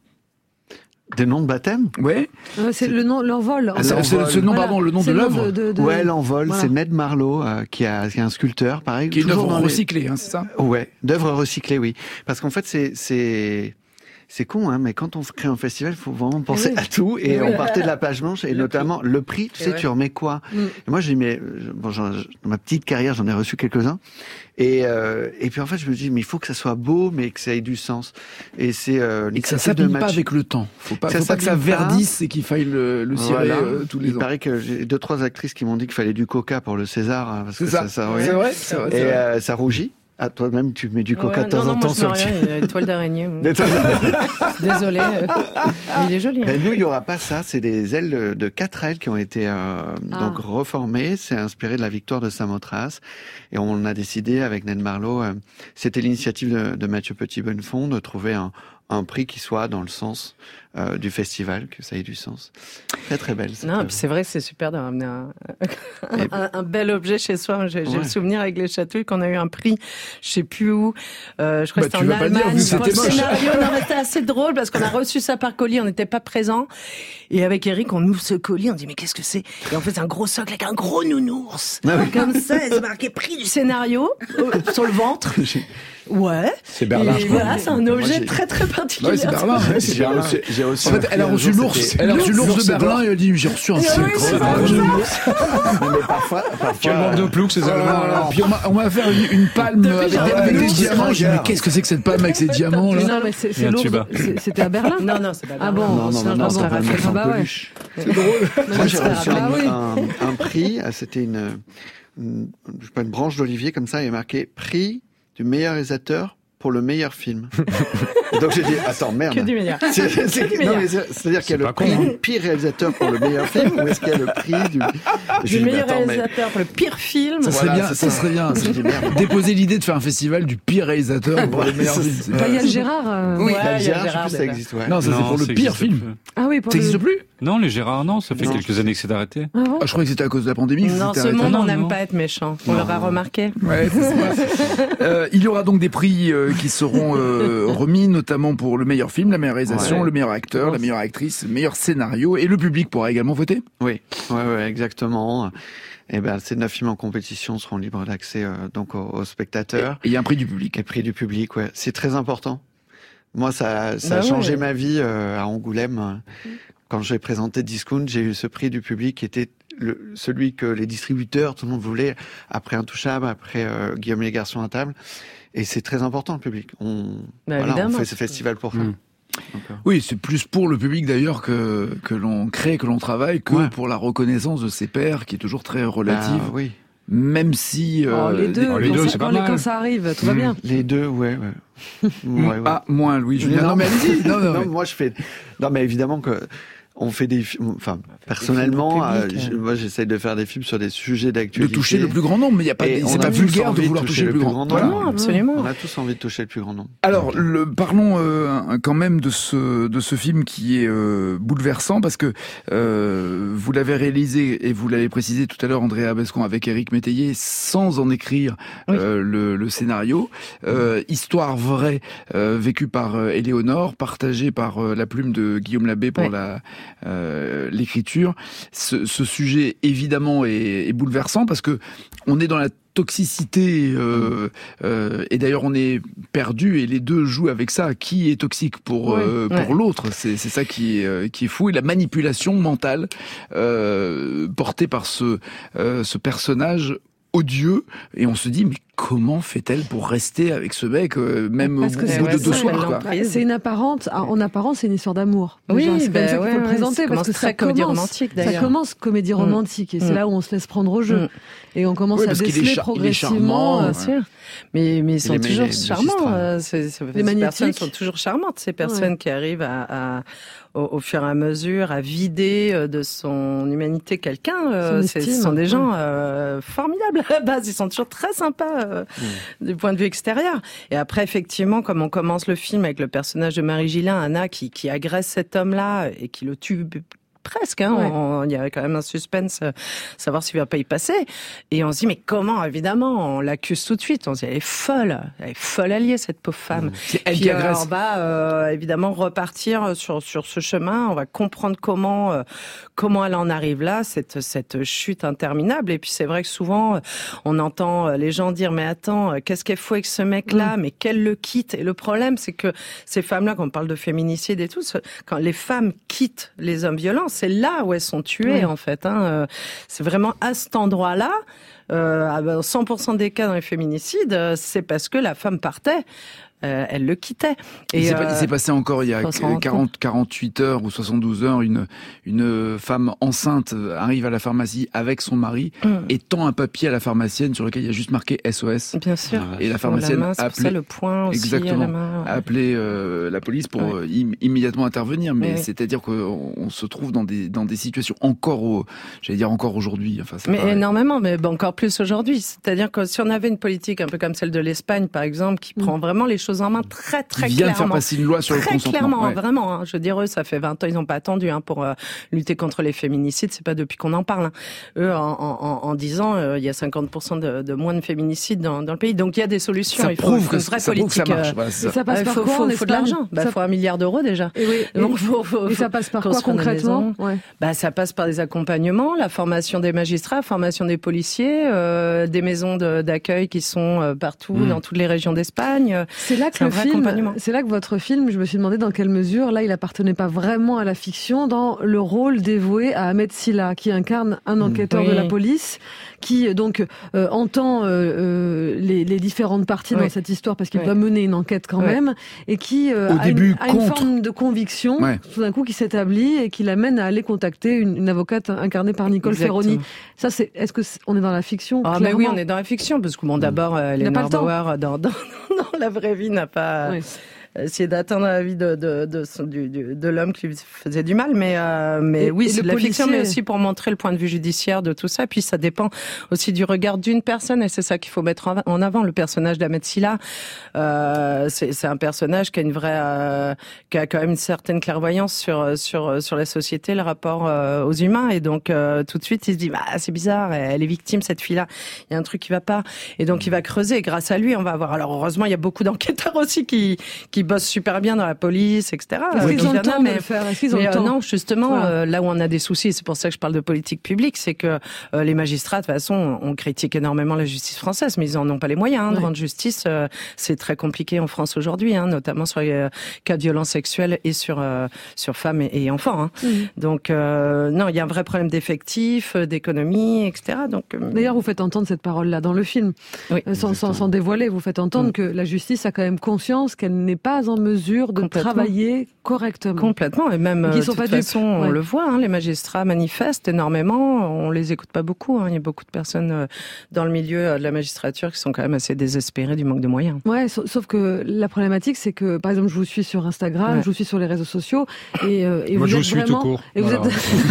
Des noms de baptême? Ouais. Euh, C'est le nom, l'envol. Ah, c'est, c'est, c'est, non, Voilà. pardon, le nom C'est de l'œuvre. de- de- de- Ouais, l'envol, Voilà. c'est Ned Marlowe, euh, qui, a, qui est un sculpteur, pareil. Qui est une toujours œuvre dans les- recyclée, hein, c'est ça? Ouais, d'œuvres recyclées, oui. Parce qu'en fait, c'est, c'est, c'est con, hein, mais quand on crée un festival, il faut vraiment penser oui. à tout. Et Et on oui. partait de la page blanche, et Le notamment le prix, tu Et sais, ouais. tu remets quoi? Mm. Et moi, j'ai mis, bon, j'en- dans ma petite carrière, j'en ai reçu quelques-uns. Et, euh, et puis en fait, je me dis, mais il faut que ça soit beau, mais que ça ait du sens. Et c'est euh, Et que ça l'initiative de s'abîme pas Mathieu- avec le temps. Faut pas, Ça faut pas que ça s'abîme pas. verdisse et qu'il faille le, le cirer Voilà. euh, tous les Il ans. paraît que j'ai deux, trois actrices qui m'ont dit qu'il fallait du coca pour le César, hein, parce C'est que ça. ça, ça C'est vrai, c'est vrai, Et c'est vrai. euh, ça rougit. Ah, toi-même, tu mets du coca Ouais, de temps non, non, en moi, temps je sur mets le rien, il y a une toile d'araignée. Des toiles Désolé. euh, Il est joli. Hein. Ben, nous, il n'y aura pas ça. C'est des ailes de quatre ailes qui ont été euh, Ah. donc reformées. C'est inspiré de la victoire de Samothrace. Et on a décidé avec Ned Marlowe, euh, c'était l'initiative de, de Mathieu Petit-Bonnefond, de trouver un, un prix qui soit dans le sens euh, du festival, que ça ait du sens. Très très belle. cette Non, œuvre. puis c'est vrai, c'est super de ramener un, un, un bel objet chez soi. J'ai, j'ai Ouais. le souvenir avec les chatouilles qu'on a eu un prix, je sais plus où. Euh, je crois Bah, que tu c'était en vas pas le dire, Allemagne. vu que pour c'était le moche. scénario, non, mais c'était assez drôle parce qu'on a reçu ça par colis, on n'était pas présents. Et avec Eric, on ouvre ce colis, on dit mais qu'est-ce que c'est? Et en fait, c'est un gros socle avec un gros nounours. Ah oui. Comme ça, et c'est marqué prix du scénario euh, sur le ventre. Ouais. C'est Berlin, Et je crois. voilà, c'est un Moi, objet j'ai- très très particulier. Ouais, c'est Berlin. ouais, c'est J'ai Berlin. reçu, j'ai reçu En fait, un elle a prix un reçu jour, l'ours. c'était- Elle a reçu l'ours de L'ours Berlin d'or. et elle a dit j'ai reçu un Oui, sacre. c'est Ah, vrai. je- Non, mais parfois, parfois, Quel manque de plouc, ces Oh là Allemands, là. alors. Puis on m'a, on m'a fait une, une palme avec, des, j'avais avec vu des l'ours, diamants. J'ai dit, mais regarde. qu'est-ce que c'est que cette palme avec ces diamants là? Non, mais c'est, Et c'est un l'ours. tuba. c'est- C'était à Berlin. Non, non, c'est pas Ah Berlin. bon, non, non, sinon non, je non, pense non, que non, ça non, bah ouais. peluche. C'est drôle. Moi, j'ai reçu Ah un, oui. un, un prix, euh, c'était une, une, je sais pas, une branche d'olivier comme ça, et marqué prix du meilleur réalisateur pour le meilleur film. Donc j'ai dit, attends, merde. Que du meilleur. C'est, c'est, c'est, non, mais c'est, c'est-à-dire qu'il y a le prix con, du pire réalisateur pour le meilleur film, ou est-ce qu'il y a le prix du... Du meilleur réalisateur pour le pire film. Ça serait Voilà, bien, c'est ça ça. serait bien. J'ai dit, merde. Déposer l'idée de faire un festival du pire réalisateur pour le meilleur C'est- film. c'est- C'est- Bah, il y a le Gérard. euh, Oui, Ouais, la il y a Gérard, je sais Gérard plus si ça déjà. existe, ouais. Non, ça c'est pour le ça pire existe film. plus. Ah oui, pour Ça le- n'existe plus? Non, les Gérard, non, ça fait Non. quelques années que c'est arrêté. Ah bon Ah, je croyais que c'était à cause de la pandémie. que Non, c'était ce arrêté. monde, Non, on n'aime non. pas être méchant. On l'aura remarqué. Ouais, c'est ça. Euh, il y aura donc des prix euh, qui seront euh, remis, notamment pour le meilleur film, la meilleure réalisation, Ouais. le meilleur acteur, la meilleure actrice, le meilleur scénario, et le public pourra également voter. Oui, ouais, ouais, exactement. Et ben, ces neuf films en compétition seront libres d'accès euh, donc aux, aux spectateurs. Et il y a un prix du public. Et prix du public, ouais, c'est très important. Moi, ça, ça Bah a changé ouais. ma vie euh, à Angoulême. Quand j'ai présenté Discount, j'ai eu ce prix du public qui était le, celui que les distributeurs, tout le monde voulait, après Intouchable, après euh, Guillaume et les garçons à table. Et c'est très important, le public. On, Bah, voilà, on évidemment. fait ce festival pour ça. Mm. Donc, euh, Oui, c'est plus pour le public d'ailleurs que, que l'on crée, que l'on travaille, que Ouais. pour la reconnaissance de ses pairs, qui est toujours très relative. bah, oui. Même si... Oh, euh, les deux, Oh, les quand deux, ça- c'est quand pas les- mal. quand ça arrive, tout va Mm. bien. Les deux, ouais, ouais. Mm, Ouais, ouais. Ah, moins Louis Julien. Non. Non, mais allez-y. Non, non, Non, mais- moi je fais. Non, mais évidemment que on fait des films. Enfin, personnellement, films euh, publics, je- euh. moi j'essaye de faire des films sur des sujets de d'actualité. toucher le plus grand nombre, mais il y a pas, Et c'est on pas a tous vulgaire de envie de vouloir toucher le plus grand nombre. nombre. Non, absolument. On a tous envie de toucher le plus grand nombre. Alors, le, parlons euh, quand même de ce de ce film qui est euh, bouleversant parce que euh, vous l'avez réalisé et vous l'avez précisé tout à l'heure, Andrea Bescon, avec Éric Métayer, sans en écrire Oui. euh, le, le scénario. Euh, histoire vraie euh, vécue par euh, Éléonore, partagée par euh, la plume de Guillaume Labbé pour Ouais. la euh, l'écriture. Ce, ce sujet évidemment est, est bouleversant parce que on est dans la toxicité euh, euh, et d'ailleurs on est perdu et les deux jouent avec ça. Qui est toxique pour Ouais. euh, pour Ouais. l'autre, c'est c'est ça qui est euh, qui est fou, et la manipulation mentale euh, portée par ce euh, ce personnage odieux, et on se dit mais comment fait-elle pour rester avec ce mec euh, même Parce au que bout c'est- de ouais, deux ça, soirs elle quoi. l'emprise. C'est une apparente, en apparence, c'est une histoire d'amour. Oui, Déjà, c'est comme bah ça qu'il ouais, faut le ouais, présenter, ça parce commence que très ça comédie commence, romantique, ça d'ailleurs. commence comédie Mm. romantique, et c'est Mm. là où on se laisse prendre au jeu. Mm. Et on commence Oui, à parce qu'il est déceler char- il est progressivement. charmant, euh, ouais. Bien sûr. Mais, mais ils sont les- toujours les charmants. magistrats. euh, ces, ces- Les ces magnétiques. personnes sont toujours charmantes, ces personnes Ouais. qui arrivent à, à, au, au fur et à mesure à vider euh, de son humanité quelqu'un. euh, Son c'est- estime. Ce sont des gens euh, formidables à la base. Ils sont toujours très sympas euh, du point de vue extérieur. Et après, effectivement, comme on commence le film avec le personnage de Marie Gillin, Anna, qui, qui agresse cet homme-là et qui le tue presque, hein, Ouais. on- il y avait quand même un suspense, euh, savoir s'il va pas y passer. Et on se dit, mais comment, évidemment, on l'accuse tout de suite. On se dit, elle est folle, elle est folle alliée, cette pauvre femme. C'est elle Puis, qui euh, agresse. on va euh, évidemment repartir sur sur ce chemin. On va comprendre comment euh, comment elle en arrive là, cette cette chute interminable. Et puis c'est vrai que souvent euh, on entend euh, les gens dire mais attends, euh, qu'est-ce qu'elle fait avec ce mec-là, mais qu'elle le quitte. Et le problème c'est que ces femmes-là, quand on parle de féminicide et tout, ce- quand les femmes quittent les hommes violents, c'est là où elles sont tuées Ouais. en fait. Hein. Euh, C'est vraiment à cet endroit-là. Euh, à ben, cent pour cent des cas dans les féminicides, euh, c'est parce que la femme partait. Euh, elle le quittait. Il s'est, euh, pas- il s'est passé encore il y a faut s'en rendre quarante, quarante-huit heures ou soixante-douze heures, une, une femme enceinte arrive à la pharmacie avec son mari Mm. et tend un papier à la pharmacienne sur lequel il y a juste marqué S O S. Bien sûr. Et la La pharmacienne main, a c'est pour ça appelé, le point aussi exactement, à la main. a appelé euh, la police pour Ouais. euh, im- immédiatement intervenir. Mais Ouais. c'est-à-dire qu'on on se trouve dans des, dans des situations encore, au, j'allais dire encore aujourd'hui. Enfin, c'est Mais pas- énormément, mais bon, encore plus aujourd'hui. C'est-à-dire que si on avait une politique un peu comme celle de l'Espagne, par exemple, qui prend vraiment les choses en main très, qui très vient de faire clairement. passer une loi sur le Très consentement. clairement, Ouais. vraiment. Hein. Je veux dire, eux, ça fait vingt ans, ils n'ont pas attendu hein, pour euh, lutter contre les féminicides. C'est pas depuis qu'on en parle. Hein. Eux, en, en, en disant, euh, il y a cinquante pour cent de, de moins de féminicides dans, dans le pays. Donc il y a des solutions. Ça il faut, prouve il faut que une ça, vraie ça prouve que ça politique. marche. euh, Voilà, c'est Et ça. ça passe Il par faut, quoi faut, en faut de Espagne l'argent. Bah, ça... faut un milliard d'euros déjà. Et, oui, et, Donc, faut, faut, et ça passe par quoi construire des concrètement maisons. ouais. Bah, ça passe par des accompagnements, la formation des magistrats, la formation des policiers, euh, des maisons de, d'accueil qui sont euh, partout, Mmh. dans toutes les régions d'Espagne. C'est là que C'est un le vrai film, accompagnement. c'est là que votre film, je me suis demandé dans quelle mesure, là, il appartenait pas vraiment à la fiction, dans le rôle dévoué à Ahmed Silla, qui incarne un enquêteur Oui. de la police, qui donc euh, entend euh, euh, les, les différentes parties Oui. dans cette histoire parce qu'il Oui. doit mener une enquête quand Oui. même, et qui euh, Au a, début, une, a une contre. forme de conviction, Ouais. tout d'un coup, qui s'établit et qui l'amène à aller contacter une, une avocate incarnée par Nicole Exactement. Ferroni. Ça, c'est, est-ce que c'est- on est dans la fiction Ah, mais clairement oui, on est dans la fiction, parce que bon, d'abord, euh, Il n'a pas Léonore le temps. Bauer, dans, dans, dans la vraie vie n'a pas... Oui. Essayer d'atteindre la vie de, de, de, de, de, de l'homme qui lui faisait du mal. Mais, euh, mais et, oui, et c'est de la policier... fiction, mais aussi pour montrer le point de vue judiciaire de tout ça. Et puis ça dépend aussi du regard d'une personne, et c'est ça qu'il faut mettre en avant. Le personnage d'Ahmed Silla, euh, c'est, c'est un personnage qui a une vraie, euh, qui a quand même une certaine clairvoyance sur, sur, sur la société, le rapport euh, aux humains. Et donc euh, tout de suite, il se dit, bah, c'est bizarre, elle est victime, cette fille-là. Il y a un truc qui va pas. Et donc il va creuser. Et grâce à lui, on va avoir. Alors heureusement, il y a beaucoup d'enquêteurs aussi qui, qui bossent super bien dans la police, et cetera. Est-ce qu'ils ont le temps de le faire ? Est-ce qu'ils ont mais, le temps ? euh, Non, justement, voilà. euh, là où on a des soucis, c'est pour ça que je parle de politique publique, c'est que euh, les magistrats, de toute façon, on critique énormément la justice française, mais ils en ont pas les moyens hein, de ouais. rendre justice. Euh, c'est très compliqué en France aujourd'hui, hein, notamment sur les euh, cas de violences sexuelles et sur euh, sur femmes et, et enfants. Hein. Mmh. Donc euh, non, il y a un vrai problème d'effectifs, d'économie, et cetera. Donc euh... d'ailleurs, vous faites entendre cette parole-là dans le film, oui, euh, sans, sans, sans dévoiler. Vous faites entendre mmh. que la justice a quand même conscience qu'elle n'est pas en mesure de travailler correctement. Complètement, et même qui de sont toute pas façon, on ouais. le voit, hein, les magistrats manifestent énormément, on les écoute pas beaucoup, hein. Il y a beaucoup de personnes dans le milieu de la magistrature qui sont quand même assez désespérées du manque de moyens. Ouais, sauf que la problématique, c'est que, par exemple, je vous suis sur Instagram, ouais. je vous suis sur les réseaux sociaux, et, euh, et Moi, vous je êtes vous suis vraiment, tout court. et vous voilà.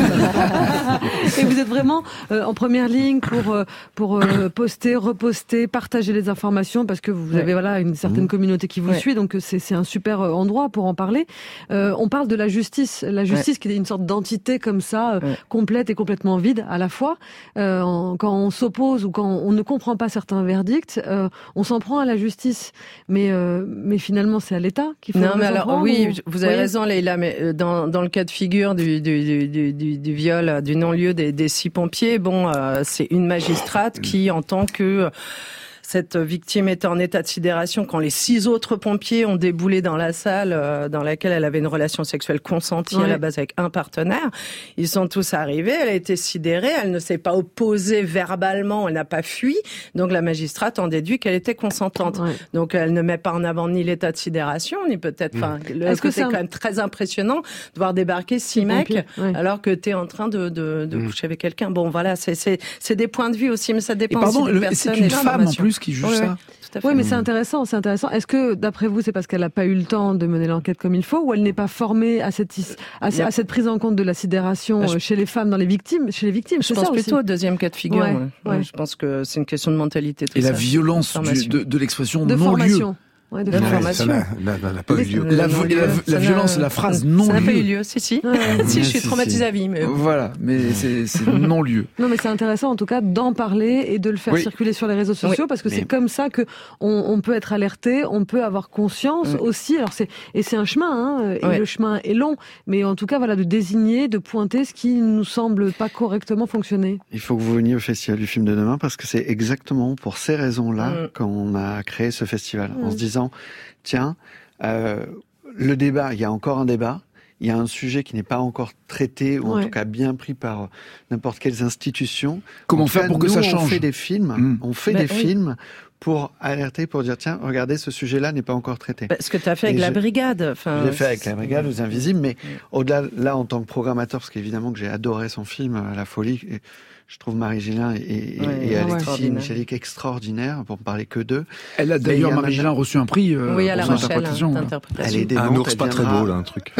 êtes, et vous êtes vraiment euh, en première ligne pour euh, pour euh, poster, reposter, partager les informations, parce que vous ouais. avez voilà une certaine mmh. communauté qui vous ouais. suit, donc c'est c'est un super endroit pour en parler. Euh, on parle de la justice, la justice ouais. qui est une sorte d'entité comme ça, euh, ouais. complète et complètement vide à la fois. Euh, en, quand on s'oppose ou quand on ne comprend pas certains verdicts, euh, on s'en prend à la justice. Mais euh, mais finalement, c'est à l'État qu'il faut. Non, mais alors prendre, oui, ou... vous avez oui. raison, Leïla. Mais dans dans le cas de figure du du du du, du viol, du non-lieu des, des six pompiers, bon, euh, c'est une magistrate qui, en tant que cette victime était en état de sidération quand les six autres pompiers ont déboulé dans la salle euh, dans laquelle elle avait une relation sexuelle consentie ouais. à la base avec un partenaire. Ils sont tous arrivés, elle a été sidérée, elle ne s'est pas opposée verbalement, elle n'a pas fui. Donc la magistrate en déduit qu'elle était consentante. Ouais. Donc elle ne met pas en avant ni l'état de sidération, ni peut-être... Enfin, mmh. Est-ce que c'est un... quand même très impressionnant de voir débarquer six mecs ouais. alors que tu es en train de, de, de mmh. coucher avec quelqu'un. Bon, voilà, c'est, c'est, c'est des points de vue aussi, mais ça dépend et pardon, aussi des le, personnes. C'est une femme en plus qui juge ouais, ça. Ouais. Oui, mais c'est intéressant, c'est intéressant. Est-ce que, d'après vous, c'est parce qu'elle n'a pas eu le temps de mener l'enquête comme il faut, ou elle n'est pas formée à cette, à, a... à cette prise en compte de la sidération bah, je... chez les femmes, dans les victimes, chez les victimes? Je pense plutôt au deuxième cas de figure. Ouais, ouais. Ouais. Je pense que c'est une question de mentalité. Tout Et ça. la violence du, de, de l'expression de non-lieu. Ouais, de ouais, formation. Ça n'a, n'a, n'a pas eu lieu. La, la, la, la violence, la phrase non-lieu. Ça n'a pas eu lieu, si, si. Ouais. si, je suis traumatisée à vie. Mais... Voilà, mais c'est, c'est non-lieu. Non, mais c'est intéressant, en tout cas, d'en parler et de le faire oui. circuler sur les réseaux sociaux, oui. parce que mais... c'est comme ça que on, on peut être alerté, on peut avoir conscience oui. aussi. Alors c'est, et c'est un chemin, hein, et oui. le chemin est long, mais en tout cas, voilà, de désigner, de pointer ce qui nous semble pas correctement fonctionner. Il faut que vous veniez au Festival du film de demain, parce que c'est exactement pour ces raisons-là mm. qu'on a créé ce festival, mm. en se disant, tiens, euh, le débat, il y a encore un débat, il y a un sujet qui n'est pas encore traité, ou en ouais. tout cas bien pris par euh, n'importe quelles institutions. Comment en faire fait, pour que nous, ça on change? On fait des films, mmh. on fait bah, des oui. films pour alerter, pour dire, tiens, regardez, ce sujet-là n'est pas encore traité. Bah, ce que tu as fait avec Et la je, brigade. Enfin, je l'ai fait avec la brigade, aux Invisibles, mais mmh. au-delà, là, en tant que programmateur, parce qu'évidemment que j'ai adoré son film, La Folie, et je trouve Marie Gélin et, et, ouais, et Alexis ouais. Michalik extraordinaires, pour ne parler que d'eux. Elle a d'ailleurs, Marie Gélin, reçu un prix euh, oui, à la pour Rochelle, son interprétation. Elle est démente, un ours elle pas viendra... très beau, là, un truc.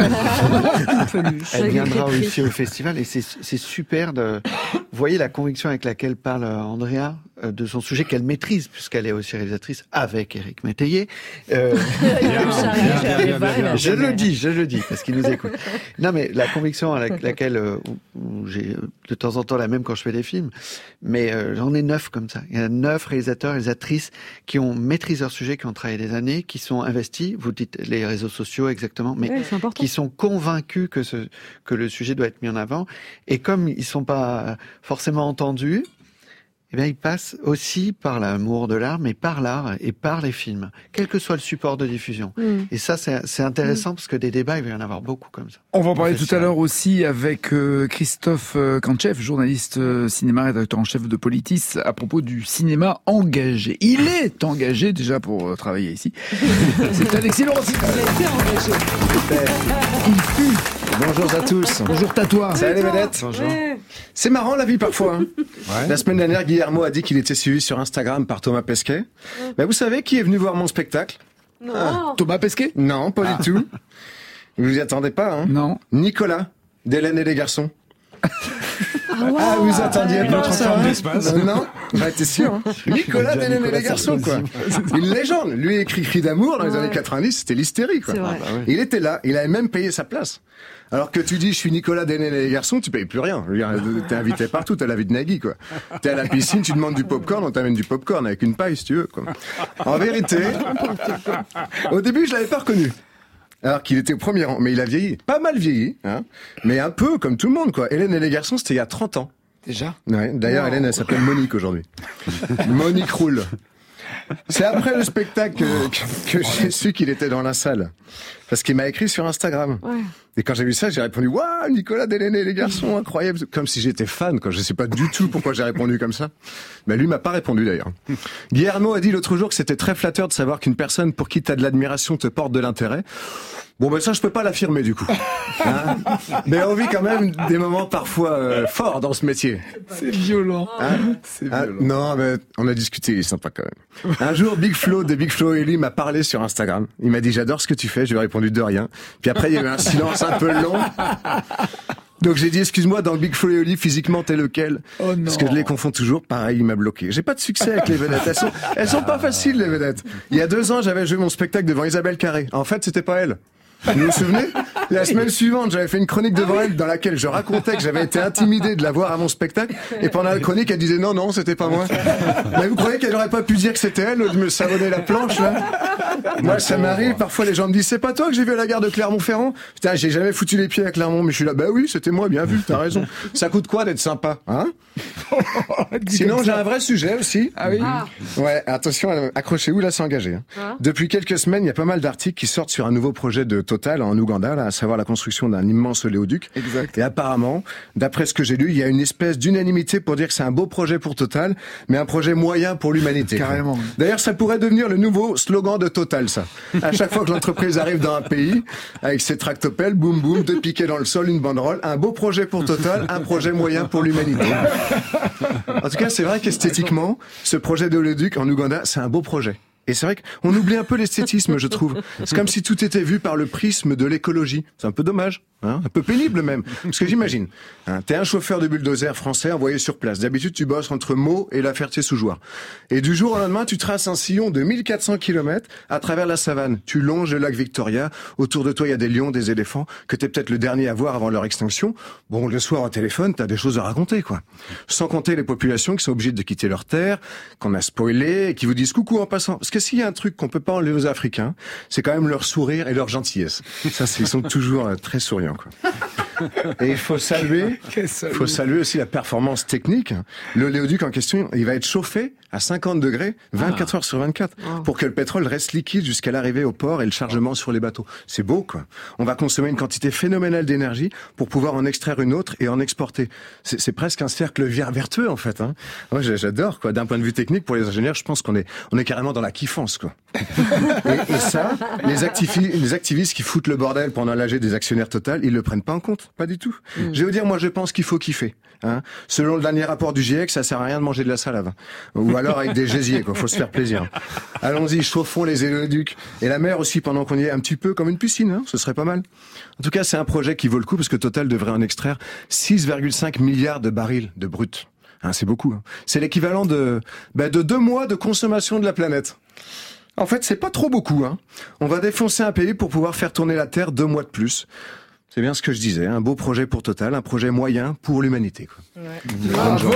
Elle viendra aussi au festival, et c'est, c'est super de... Vous voyez la conviction avec laquelle parle Andrea de son sujet qu'elle maîtrise, puisqu'elle est aussi réalisatrice avec Éric Métayer. Euh... je le dis, je le dis, parce qu'il nous écoute. Non, mais la conviction à laquelle euh, où j'ai de temps en temps la même quand je fais des films, mais euh, j'en ai neuf comme ça. Il y a neuf réalisateurs, réalisatrices qui ont maîtrisé leur sujet, qui ont travaillé des années, qui sont investis. Vous dites les réseaux sociaux exactement, mais ouais, qui sont convaincus que ce que le sujet doit être mis en avant. Et comme ils sont pas forcément entendus, eh bien, ils passent aussi par l'amour de l'art, mais par l'art et par les films, quel que soit le support de diffusion. Mmh. Et ça, c'est, c'est intéressant mmh. parce que des débats, il va y en avoir beaucoup comme ça. On va en parler tout à l'heure aussi avec euh, Christophe Kantchev, journaliste euh, cinéma, rédacteur en chef de Politis, à propos du cinéma engagé. Il est engagé déjà pour euh, travailler ici. C'est Alexis Laurent. Il a été engagé. Il fut Bonjour à tous. Bonjour Tatois. Salut les vedettes. Bonjour. C'est marrant la vie parfois. Hein. Ouais. La semaine dernière, Guillermo a dit qu'il était suivi sur Instagram par Thomas Pesquet. Ben, vous savez qui est venu voir mon spectacle? Non. Ah. Thomas Pesquet? Non, pas ah. du tout. Vous y attendez pas, hein? Non. Nicolas, d'Hélène et les garçons. Ah, wow. Ah, vous attendiez Une autre forme hein d'espace. Non, non, bah, t'es sûr, hein. Nicolas d'Hélène et les garçons, quoi. Une légende. Lui écrit Cri d'amour dans les ouais. années quatre-vingt-dix, c'était l'hystérie, quoi. Ah, bah, oui. Il était là, il avait même payé sa place. Alors que tu dis, je suis Nicolas d'Hélène et les garçons, tu payes plus rien. T'es invité partout, t'as la vie de Nagui, quoi. T'es à la piscine, tu demandes du popcorn, on t'amène du popcorn avec une paille, si tu veux, quoi. En vérité, au début, je l'avais pas reconnu. Alors qu'il était au premier rang, mais il a vieilli, pas mal vieilli, hein, mais un peu comme tout le monde, quoi. Hélène et les garçons, c'était il y a trente ans. Déjà? Ouais, d'ailleurs, wow. Hélène, elle s'appelle Monique aujourd'hui. Monique roule. C'est après le spectacle que, que, que j'ai su qu'il était dans la salle. Parce qu'il m'a écrit sur Instagram. Ouais. Et quand j'ai vu ça, j'ai répondu, waouh, Nicolas d'Hélène et les garçons, incroyable. Comme si j'étais fan, quoi. Je sais pas du tout pourquoi j'ai répondu comme ça. Mais lui m'a pas répondu, d'ailleurs. Guillermo a dit l'autre jour que c'était très flatteur de savoir qu'une personne pour qui t'as de l'admiration te porte de l'intérêt. Bon, ben ça, je peux pas l'affirmer, du coup. Hein, mais on vit quand même des moments parfois euh, forts dans ce métier. C'est violent. Hein C'est violent. Hein non, mais on a discuté, il est sympa quand même. Un jour, Big Flo de Big Flo et lui m'a parlé sur Instagram. Il m'a dit, j'adore ce que tu fais. Je lui ai répondu de rien. Puis après, il y a eu un silence un peu long. Donc j'ai dit, excuse-moi, dans le Big Flo et Oli, physiquement, t'es lequel? Oh non. Parce que je les confonds toujours. Pareil, il m'a bloqué. J'ai pas de succès avec les vedettes. Elles sont, elles sont pas faciles, les vedettes. Il y a deux ans, j'avais joué mon spectacle devant Isabelle Carré. En fait, c'était pas elle. Vous vous souvenez? La semaine suivante, j'avais fait une chronique devant elle dans laquelle je racontais que j'avais été intimidé de la voir à mon spectacle. Et pendant la chronique, elle disait non, non, c'était pas moi. Mais vous croyez qu'elle aurait pas pu dire que c'était elle, de me savonner la planche, là? Moi, ça m'arrive. Parfois, les gens me disent, c'est pas toi que j'ai vu à la gare de Clermont-Ferrand? Putain, j'ai jamais foutu les pieds à Clermont, mais je suis là, bah oui, c'était moi, bien vu, t'as raison. Ça coûte quoi d'être sympa, hein? Sinon, j'ai un vrai sujet aussi. Ah oui? Ah. Ouais, attention, accrochez-vous, là, c'est engagé. Hein. Ah. Depuis quelques semaines, il y a pas mal d'articles qui sortent sur un nouveau projet de Total en Ouganda, là, à savoir la construction d'un immense oléoduc. Exact. Et apparemment, d'après ce que j'ai lu, il y a une espèce d'unanimité pour dire que c'est un beau projet pour Total, mais un projet moyen pour l'humanité. Carrément. D'ailleurs, ça pourrait devenir le nouveau slogan de Total, ça. À chaque fois que l'entreprise arrive dans un pays, avec ses tractopelles, boum boum, deux piquets dans le sol, une banderole, un beau projet pour Total, un projet moyen pour l'humanité. En tout cas, c'est vrai qu'esthétiquement, ce projet d'oléoduc en Ouganda, c'est un beau projet. Et c'est vrai qu'on oublie un peu l'esthétisme, je trouve. C'est comme si tout était vu par le prisme de l'écologie. C'est un peu dommage, hein, un peu pénible même. Parce que j'imagine, hein, t'es un chauffeur de bulldozer français envoyé sur place. D'habitude, tu bosses entre Meaux et La Ferté-sous-Jouarre. Et du jour au lendemain, tu traces un sillon de mille quatre cents kilomètres à travers la savane. Tu longes le lac Victoria. Autour de toi, il y a des lions, des éléphants, que t'es peut-être le dernier à voir avant leur extinction. Bon, le soir au téléphone, t'as des choses à raconter, quoi. Sans compter les populations qui sont obligées de quitter leur terre, qu'on a spoilé, et qui vous disent coucou en passant. Parce que s'il y a un truc qu'on peut pas enlever aux Africains, c'est quand même leur sourire et leur gentillesse. Ça, c'est, ils sont toujours euh, très souriants, quoi. Et il faut saluer, faut saluer aussi la performance technique. L'oléoduc en question, il va être chauffé à cinquante degrés, vingt-quatre heures sur vingt-quatre, pour que le pétrole reste liquide jusqu'à l'arrivée au port et le chargement sur les bateaux. C'est beau, quoi. On va consommer une quantité phénoménale d'énergie pour pouvoir en extraire une autre et en exporter. C'est, c'est presque un cercle vertueux, en fait, hein. Moi, j'adore, quoi. D'un point de vue technique, pour les ingénieurs, je pense qu'on est, on est carrément dans la kiffance, quoi. Et, et ça, les, activi- les activistes qui foutent le bordel pendant l'A G des actionnaires Total, ils le prennent pas en compte. Pas du tout. Mmh. Je vais vous dire, moi, je pense qu'il faut kiffer. Hein. Selon le dernier rapport du GIEC, ça sert à rien de manger de la salade. Ou alors avec des gésiers, quoi. Faut se faire plaisir. Allons-y, chauffons les oléoducs. Et la mer aussi, pendant qu'on y est, un petit peu comme une piscine, hein. Ce serait pas mal. En tout cas, c'est un projet qui vaut le coup parce que Total devrait en extraire six virgule cinq milliards de barils de brut. Hein, c'est beaucoup. Hein. C'est l'équivalent de, bah, de deux mois de consommation de la planète. En fait, c'est pas trop beaucoup, hein. On va défoncer un pays pour pouvoir faire tourner la Terre deux mois de plus. C'est bien ce que je disais, un beau projet pour Total, un projet moyen pour l'humanité, quoi. Ouais. Bravo.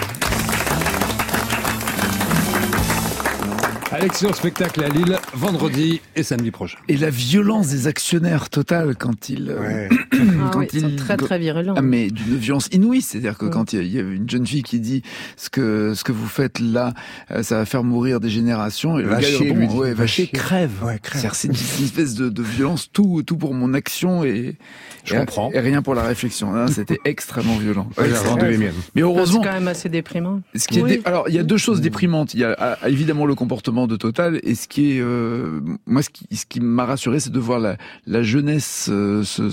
Alexis en spectacle à Lille, vendredi et samedi prochain. Et la violence des actionnaires Total quand ils... Ouais. quand ah oui, ils sont très très virulents. Ah, mais d'une violence inouïe, c'est-à-dire que ouais. quand il y a une jeune fille qui dit ce que ce que vous faites là, ça va faire mourir des générations, et le Vachier, gars lui dit, ouais, Vachier crève. Ouais, crève. C'est-à-dire, c'est une, une espèce de, de violence, tout tout pour mon action et je et, comprends. Et rien pour la réflexion. Là, c'était extrêmement violent. Ouais, j'ai rendu les miennes. Mais heureusement, c'est quand même assez déprimant. Ce qui oui. est dé... Alors, il y a deux choses déprimantes. Il y a évidemment le comportement de Total, et ce qui est, euh, moi, ce qui, ce qui m'a rassuré, c'est de voir la, la jeunesse euh, se, se, se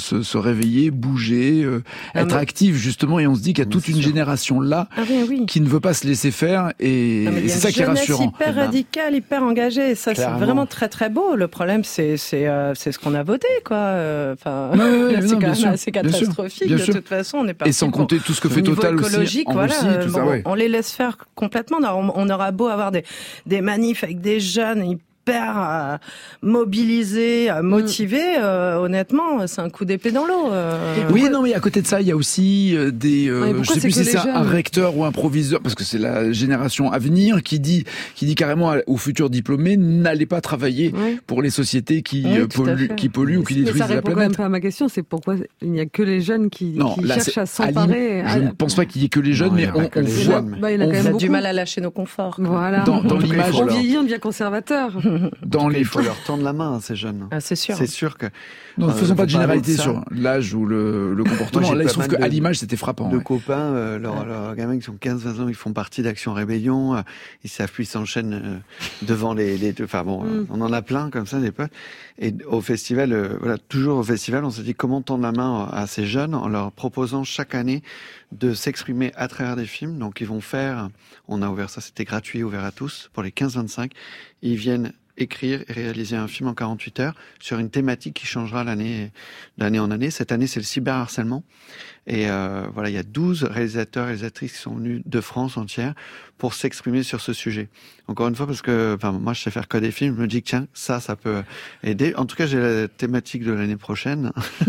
réveiller, bouger, euh, Ah, être mais... active justement. Et on se dit qu'il y a toute une sûr. génération là ah, oui, oui. qui ne veut pas se laisser faire. Et, et c'est ça qui est rassurant. Hyper radicale, hyper engagée. Et ça, Clairement. c'est vraiment très très beau. Le problème, c'est c'est euh, c'est ce qu'on a voté, quoi. Enfin, ouais, ouais, c'est non, quand même sûr, assez catastrophique. Bien de sûr. toute façon, on est parti. Et sans compter tout ce que fait niveau Total écologique, aussi en voilà, Russie, tout bon, ça, ouais. On les laisse faire complètement. On, on aura beau avoir des des manifs avec des jeunes hyper euh, mobilisés, euh, motivés. Euh, honnêtement, c'est un coup d'épée dans l'eau. Euh... Oui, non, mais à côté de ça, il y a aussi euh, des. Euh, ouais, je sais plus si c'est un, un recteur ou un proviseur, parce que c'est la génération à venir qui dit, qui dit carrément aux futurs diplômés, n'allez pas travailler ouais. pour les sociétés qui oui, euh, polluent, qui polluent ou qui détruisent la planète. Ça répond quand même pas à ma question. C'est pourquoi il n'y a que les jeunes qui, non, qui là, cherchent à s'emparer. À... Je ne pense pas qu'il y ait que les jeunes, non, mais on, on voit. Bah, il a, on quand même a du mal à lâcher nos conforts. Voilà. Dans, dans l'image, on vieillit, on devient conservateur. Dans les il faut leur tendre la main à ces jeunes. Ah, c'est sûr. C'est sûr que. Non, ne euh, faisons pas de généralité ça. sur l'âge ou le, le comportement. Moi, là, il se trouve qu'à de, l'image, c'était frappant. De ouais. copains, euh, leurs leur gamins qui sont quinze vingt ans, ils font partie d'Action Rébellion. Euh, ils savent plus, ils s'enchaînent euh, devant les, les. Enfin bon, mm. euh, on en a plein comme ça, des potes. Et au festival, euh, voilà, toujours au festival, on s'est dit comment tendre la main à ces jeunes en leur proposant chaque année de s'exprimer à travers des films. Donc ils vont faire, on a ouvert ça, c'était gratuit, ouvert à tous pour les quinze vingt-cinq. Ils viennent écrire et réaliser un film en quarante-huit heures sur une thématique qui changera l'année, d'année en année. Cette année, c'est le cyberharcèlement. Et euh, voilà, il y a douze réalisateurs et réalisatrices qui sont venus de France entière pour s'exprimer sur ce sujet. Encore une fois, parce que enfin, moi, je sais faire que des films, je me dis que tiens, ça, ça peut aider. En tout cas, j'ai la thématique de l'année prochaine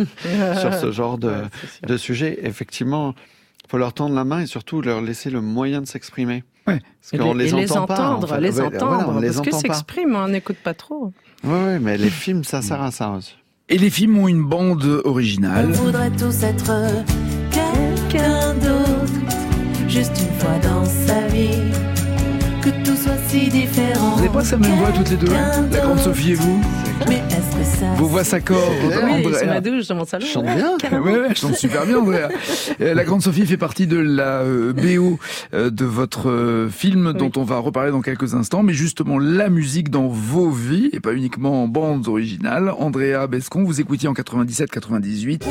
sur ce genre de, ouais, de sujet. Effectivement, il faut leur tendre la main et surtout leur laisser le moyen de s'exprimer. Ouais. Parce qu'on les, les entend entendre, pas, en fait. les ouais, entendre, voilà, on les parce entend qu'ils s'expriment, on n'écoute pas trop. Oui, ouais, mais les films, ça sert à ça aussi. Et les films ont une bande originale. On voudrait tous être quelqu'un d'autre, juste une fois dans sa vie, que tout soit si différent. Vous n'avez pas sa même voix toutes les deux, hein, la grande Sophie et vous? Mais est-ce que ça... Vos voix s'accordent. Oui, c'est ma douche dans mon salon. Je chante bien. Oui, ouais, je chante super bien, Andrea. La grande Sophie fait partie de la euh, B O euh, de votre euh, film, oui. dont on va reparler dans quelques instants. Mais justement, la musique dans vos vies, et pas uniquement en bandes originales. Andrea Bescon, vous écoutiez en quatre-vingt-dix-sept quatre-vingt-dix-huit.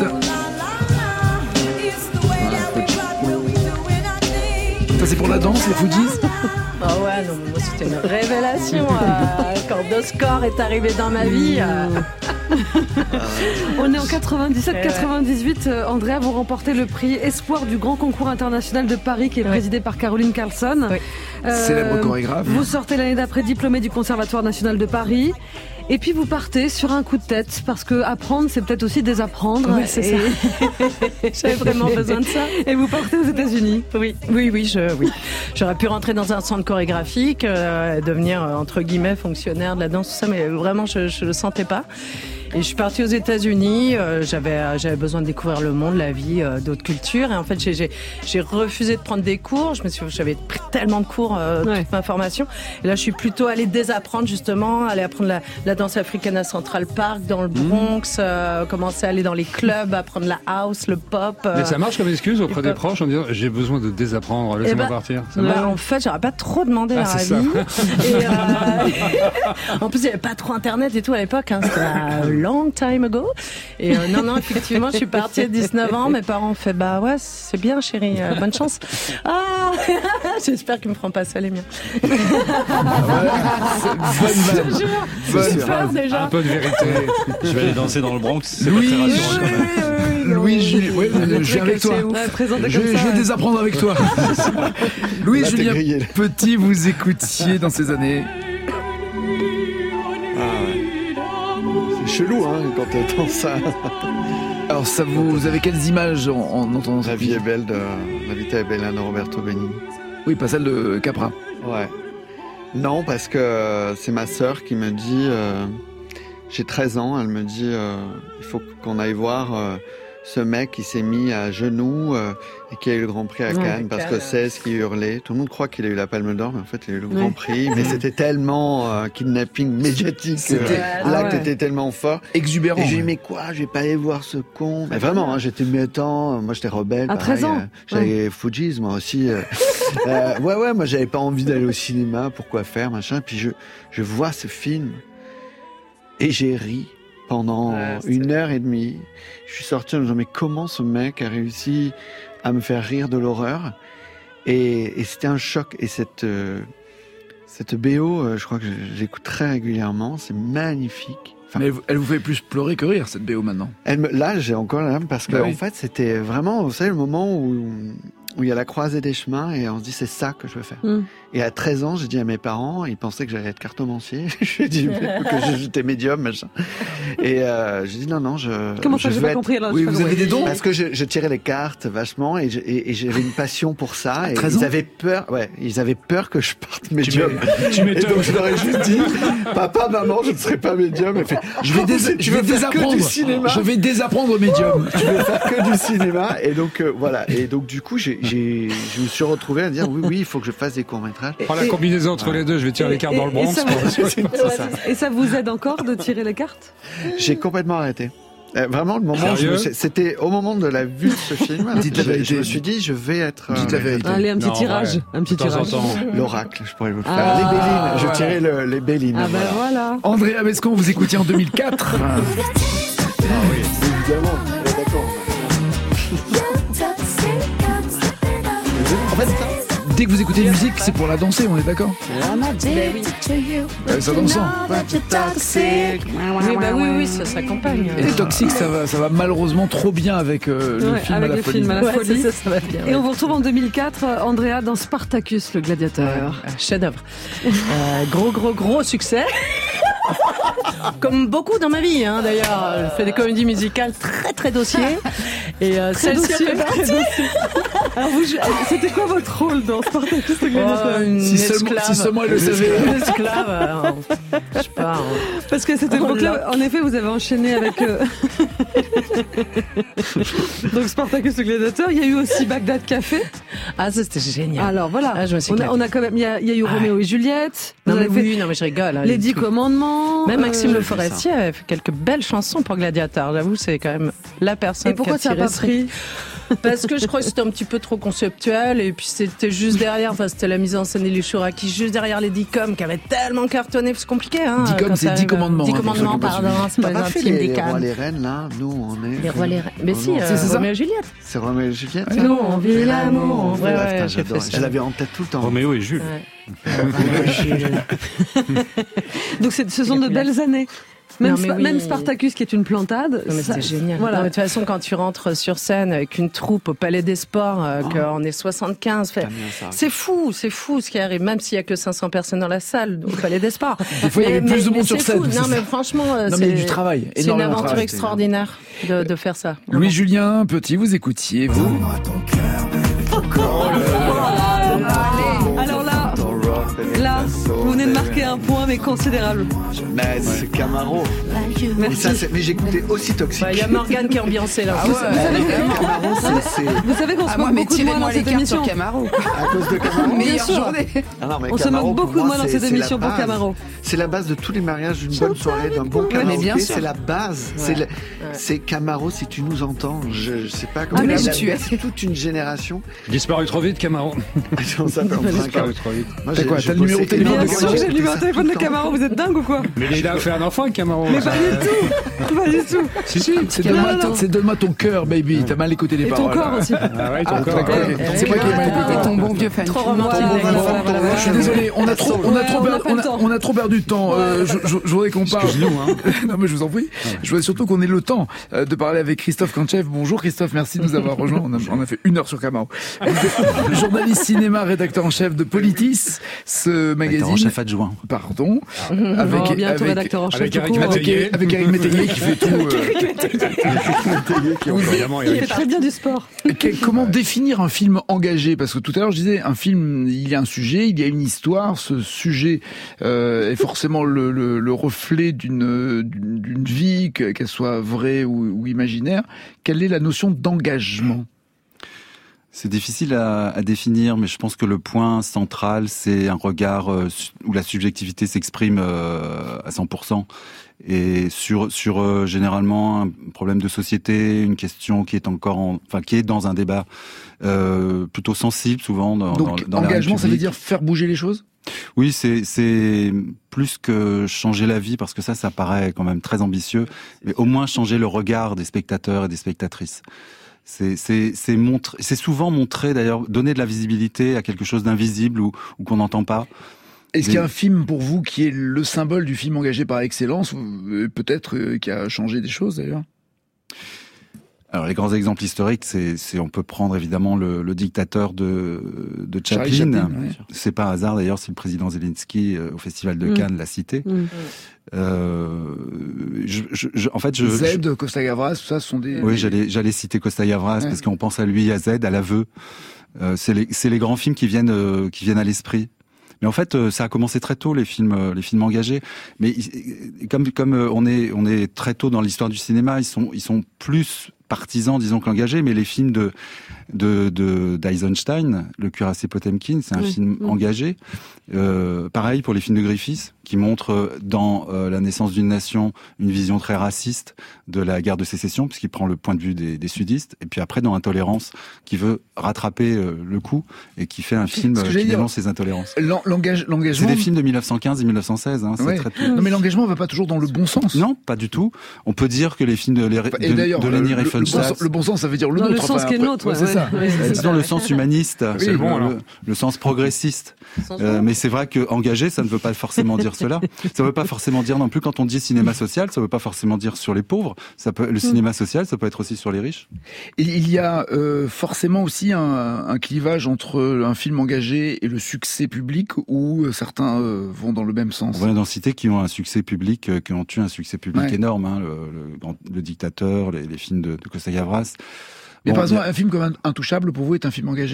Ça, c'est pour la danse, les Fujis? Ah oh ouais, non, moi c'était une révélation euh, quand Doscor est arrivé dans ma vie. Euh... On est en quatre-vingt-dix-sept quatre-vingt-dix-huit. Euh, Andrea, vous remportez le prix Espoir du Grand Concours international de Paris qui est oui. présidé par Caroline Carlson. Oui. Euh, Célèbre chorégraphe. Vous sortez l'année d'après diplômé du Conservatoire national de Paris. Et puis vous partez sur un coup de tête parce que apprendre, c'est peut-être aussi désapprendre. Oui, c'est et... ça. J'avais vraiment besoin de ça. Et vous partez aux États-Unis. Oui, oui, oui, je, oui. J'aurais pu rentrer dans un centre chorégraphique, euh, devenir entre guillemets fonctionnaire de la danse, tout ça, mais vraiment, je, je le sentais pas. Et je suis partie aux États-Unis. Euh, j'avais j'avais besoin de découvrir le monde, la vie, euh, d'autres cultures. Et en fait, j'ai j'ai j'ai refusé de prendre des cours. Je me suis j'avais pris tellement de cours euh, ouais. toute ma formation. Et là, je suis plutôt allée désapprendre justement, aller apprendre la, la danse africaine à Central Park, dans le Bronx, mmh. euh, commencer à aller dans les clubs, apprendre la house, le pop. Euh, Mais ça marche comme excuse auprès des proches en disant j'ai besoin de désapprendre, laissez-moi bah, partir. Ça bah, en fait, j'aurais pas trop demandé ah, à Ravi. Et, euh, en plus, il y avait pas trop internet et tout à l'époque. Hein, c'était la long time ago. Et euh, non, non, effectivement, je suis partie à dix-neuf ans. Mes parents ont fait, bah ouais, c'est bien, chérie, euh, bonne chance. Ah, j'espère qu'ils me feront pas ça, les miens. Bonne vanne. Bonne peur déjà. Un peu de vérité. Je vais aller danser dans le Bronx. C'est Louis, pas très rassurant quand même. Oui, oui, Louis, Julie, ouais, je viens avec toi. Ouais, je, je vais désapprendre avec toi. Louis, Julien Petit, vous écoutiez dans ces années. Chelou, hein, quand t'entends ça. Alors, ça vous, vous avez quelles images en, en entendant ça? La vie est belle de La vita è bella de Roberto Benigni. Oui, pas celle de Capra. Ouais. Non, parce que c'est ma sœur qui me dit, euh, j'ai treize ans, elle me dit, euh, il faut qu'on aille voir euh, ce mec qui s'est mis à genoux euh, et qui a eu le Grand Prix à Cannes, ouais, parce Cannes. que c'est ce qui hurlait. Tout le monde croit qu'il a eu la Palme d'Or, mais en fait, il a eu le Grand ouais. Prix. Mais c'était tellement euh, kidnapping médiatique. C'était, euh, l'acte ah ouais. était tellement fort. Exubérant. Et j'ai dit, mais quoi, je vais pas aller voir ce con. Mais vraiment, hein, j'étais métant. Moi, j'étais rebelle. À treize ans. Euh, j'avais ouais. Fujis, moi aussi. Euh, euh, ouais, ouais, moi, j'avais pas envie d'aller au cinéma. Pourquoi faire, machin. Puis je, je vois ce film et j'ai ri pendant Ouais, une heure et demie. Je suis sorti en me disant, mais comment ce mec a réussi à me faire rire de l'horreur? Et, et c'était un choc. Et cette, euh, cette B O, euh, je crois que j'écoute très régulièrement. C'est magnifique. Enfin, mais elle, elle vous fait plus pleurer que rire, cette B O, maintenant. Elle me, là, j'ai encore la larme parce que, bah en oui. fait, c'était vraiment, vous savez, le moment où, où il y a la croisée des chemins et on se dit, c'est ça que je veux faire. Mm. Et à treize ans, j'ai dit à mes parents, ils pensaient que j'allais être cartomancier. Je lui ai dit que j'étais médium, machin. Et euh, j'ai dit non, non, je. Comment ça, je j'ai veux pas être... compris alors. Oui, j'ai pas vous compris. avez des dons? Parce que je, je tirais les cartes vachement et, je- et, et j'avais une passion pour ça. Et treize ils ans avaient peur, ouais, ils avaient peur que je parte médium. Tu Et m'étonnes. donc je leur ai juste dit, papa, maman, je ne serai pas médium. Elle fait, Je vais, dés- tu je veux vais faire que désapprendre. du cinéma. Je vais désapprendre au médium. Je vais faire que du cinéma. Et donc euh, voilà. Et donc du coup, j'ai, j'ai, je me suis retrouvé à dire oui, oui, il faut que je fasse des courts métrages. Prends la combinaison entre les deux, je vais tirer les cartes Et- dans le et Bronx. ça pour- vous- C'est ça. Et ça vous aide encore de tirer les cartes? J'ai complètement arrêté. Euh, Vraiment, le moment où je Sérieux me suis- c'était au moment de la vue de ce film, Dites la je, vérité. je me suis dit, je vais être euh, Dites la vérité. Allez, un petit Non, tirage. ouais. Un petit De temps en tirage. temps. l'oracle. Je pourrais vous le faire. Ah, les Bélines. Je voilà. tirais le, les Bélines. Ah ben voilà. voilà. Andrea Bescon, vous écoutiez en deux mille quatre. Évidemment. Ouais, d'accord. En fait, ça, Dès que vous écoutez une musique, c'est pour la danser, on est d'accord? Euh, Ça dansant. Oui, bah oui, oui, ça s'accompagne. Et Toxic, ça va, ça va malheureusement trop bien avec euh, le Ouais, film avec à la le folie. film à la Ouais, folie. c'est ça, ça va bien. Et on vous retrouve en deux mille quatre, euh, Andrea, dans Spartacus, le gladiateur. Euh, Chef-d'œuvre. Euh, gros, gros, gros succès. Comme beaucoup dans ma vie, hein, d'ailleurs. Je fais des comédies musicales très, très dossier. Et euh, Très celle-ci en dossier, fait très partie. dossier. Alors, vous, jou- c'était quoi votre rôle dans Spartacus, le gladiateur? Oh, une Si seulement- esclave. si seulement elle le savait. Une esclave. euh, je sais pas. hein. Parce que cette Oh, époque-là, en effet, vous avez enchaîné avec... euh, Donc Spartacus, le gladiateur. Il y a eu aussi Bagdad Café. Ah, ça, c'était génial. Alors voilà, Ah, je me suis on, a, éclatée. on a quand même... Il y a, il y a eu Ah. Roméo et Juliette. Vous Non, mais avez fait oui, non, mais je rigole. hein, Les Dix trucs. Commandements. Même Maxime euh, Le Forestier avait fait quelques belles chansons pour Gladiator. J'avoue, c'est quand même la personne Et pourquoi qui a ça n'a tiré pas ce- pris? Parce que je crois que c'était un petit peu trop conceptuel et puis c'était juste derrière, enfin c'était la mise en scène d'Elie Chouraki, juste derrière les dix coms qui avaient tellement cartonné, c'est compliqué. Hein, dix coms, quand c'est ça dix arrive. commandements, dix hein, pour ceux qui commandements, ont pas pardon, suivi. c'est T'as pas pas les fait intimes les, des les rois, cannes. les reines, là? Nous, on est. Les rois, les reines. Mais Oh si, non. euh, C'est ça Roméo et Juliette. C'est Roméo et Juliette? Ouais. ça Nous, on vit l'amour. Ouais, Ah, ouais, putain, j'ai j'adore. fait ça. Je l'avais en tête tout le temps. Roméo et Jules. Ouais. Donc c'est- ce sont de belles années. Même, Non, mais Spa- oui. même Spartacus qui est une plantade. Non, mais ça- c'était génial. Voilà. Non, mais de toute façon, quand tu rentres sur scène avec une troupe au Palais des Sports, euh, qu'on est soixante-quinze, fait- T'as bien ça. c'est fou, c'est fou ce qui arrive, même s'il y a que cinq cents personnes dans la salle au Palais des Sports. Des fois, il y avait Mais- plus de mais monde sur c'est scène. fou. c'est Non, mais ça. franchement, euh, Non, mais il y a c'est du travail, c'est une énormément de aventure travail. extraordinaire de, de faire ça. Louis-Julien Petit, vous écoutiez, vous? Alors là, là, vous venez de marquer un point, mais considérable. Mais c'est Camaro. Mais, Merci. ça, c'est- mais j'écoutais aussi Toxic. Bah, il y a Morgane qui est ambiancée là. Ah ouais, Camaro, c'est- c'est Vous savez qu'on se Ah, moi, moque mais beaucoup de moi tirez-moi dans les cette cartes émission. sur Camaro. à cause de Camaro. Meilleure sûr. journée. Ah non, mais On se Camaro, moque pour beaucoup de moi dans c'est- cette c'est la émission pour base. Camaro. C'est la base de tous les mariages, d'une bonne soirée, d'un bon mais karaoké. bien sûr. C'est la base. C'est le- c'est Camaro, si tu nous entends. Je, je sais pas comment. Ah, mais il a tu es. bercé toute une génération. Disparu trop vite, Camaro. On s'appelle enfin un Disparu Camaro. trop vite. Moi, T'as j'ai- quoi, je t'as le numéro bossais de téléphone Bien de énormément, sûr, Camaro j'ai le numéro de j'écoutais ça téléphone tout de le temps. Camaro, vous êtes dingue ou quoi? Mais il a fait un enfant avec Camaro. Mais pas du tout. Pas du tout. Si, si. C'est Non, donne-moi non, ton- non. c'est donne-moi ton cœur, baby. T'as mal écouté les Et ton paroles. corps aussi. Ah ouais, ton Ah, corps. d'accord, ok. Ouais. C'est moi qui ai mal écouté. Et ton bon vieux fan. Trop Ton romantique. bon Voilà, vieux voilà, fan. voilà, voilà. Je suis désolé, on a trop, on a Ouais, trop, on a perdu- pas on le a, temps. on a trop perdu de temps. Euh, je, je, je voudrais qu'on parle. Excuse-nous, hein. Non, mais je vous en prie. Je voudrais surtout qu'on ait le temps euh, de parler avec Christophe Kantchev. Bonjour Christophe, merci de nous avoir rejoints. On a, on a fait une heure sur Camaro. Journaliste cinéma, rédacteur en chef de Politis, ce magazine. en chef adjoint. Pardon. Avec, oh, bientôt rédacteur en chef. avec tout Eric court. Métayer. Avec, avec Eric Métayer qui fait tout. euh, Oui, évidemment, Il fait Eric. très bien du sport. Que- Comment définir un film engagé? Parce que tout à l'heure je disais, un film, il y a un sujet, il y a une histoire. Ce sujet euh, est forcément le, le, le reflet d'une d'une d'une vie, que- qu'elle soit vraie ou, ou imaginaire. Quelle est la notion d'engagement? C'est difficile à, à définir, mais je pense que le point central, c'est un regard euh, su- où la subjectivité s'exprime euh, à cent pour cent. Et sur, sur euh, généralement un problème de société, une question qui est encore, en, enfin qui est dans un débat euh, plutôt sensible souvent dans, Donc dans, dans la engagement, ça veut République. dire faire bouger les choses? Oui, c'est, c'est plus que changer la vie, parce que ça, ça paraît quand même très ambitieux, mais au moins changer le regard des spectateurs et des spectatrices. C'est, c'est, c'est, montre, c'est souvent montrer, d'ailleurs, donner de la visibilité à quelque chose d'invisible ou, ou qu'on n'entend pas. Est-ce qu'il y a un film pour vous qui est le symbole du film engagé par excellence, ou peut-être euh, qui a changé des choses d'ailleurs ? Alors les grands exemples historiques, c'est, c'est on peut prendre évidemment le, le dictateur de, de Chaplin. Chaplin ouais. C'est pas un hasard d'ailleurs si le président Zelensky euh, au Festival de Cannes mmh. l'a cité. Mmh. Euh, je, je, je, en fait, je, Z, je, Costa Gavras, tout ça ce sont des. Oui, j'allais, j'allais citer Costa Gavras ouais. parce qu'on pense à lui, à Z, à l'aveu. Euh, c'est les, c'est les grands films qui viennent, euh, qui viennent à l'esprit. Mais en fait, ça a commencé très tôt, les films, les films engagés. Mais comme, comme on est, on est très tôt dans l'histoire du cinéma, ils sont, ils sont plus partisans, disons, qu'engagés. Mais les films de, de, de d'Eisenstein, Le cuirassé Potemkin, c'est un oui, film oui. engagé. Euh, pareil pour les films de Griffith, qui montrent dans euh, La naissance d'une nation une vision très raciste de la guerre de sécession, puisqu'il prend le point de vue des, des sudistes. Et puis après, dans Intolérance, qui veut rattraper euh, le coup et qui fait un film euh, qui dénonce ces intolérances. L'engage, l'engagement... C'est des films de mille neuf cent quinze et mille neuf cent seize. Hein, c'est ouais. très tôt. Non, mais l'engagement va pas toujours dans le bon sens. Non, pas du tout. On peut dire que les films de, de, de Leni Riefenstahl... Le bon sens, ça veut dire le dans nôtre. Le sens enfin, qui est le nôtre, ouais, c'est ouais, ça. Ouais, c'est Disons le sens humaniste, oui, c'est bon, le, le, le sens progressiste. Euh, mais c'est vrai que engagé, ça ne veut pas forcément dire cela. Ça ne veut pas forcément dire non plus quand on dit cinéma social, ça ne veut pas forcément dire sur les pauvres. Ça peut, le cinéma social, ça peut être aussi sur les riches. Et il y a euh, forcément aussi un, un clivage entre un film engagé et le succès public, où certains euh, vont dans le même sens. On va en citer qui ont un succès public, euh, qui ont eu un succès public ouais. énorme. Hein, le, le, le Dictateur, les, les films de, de Costa Gavras. Mais bon, par exemple, a... un film comme Intouchable, pour vous, est un film engagé ?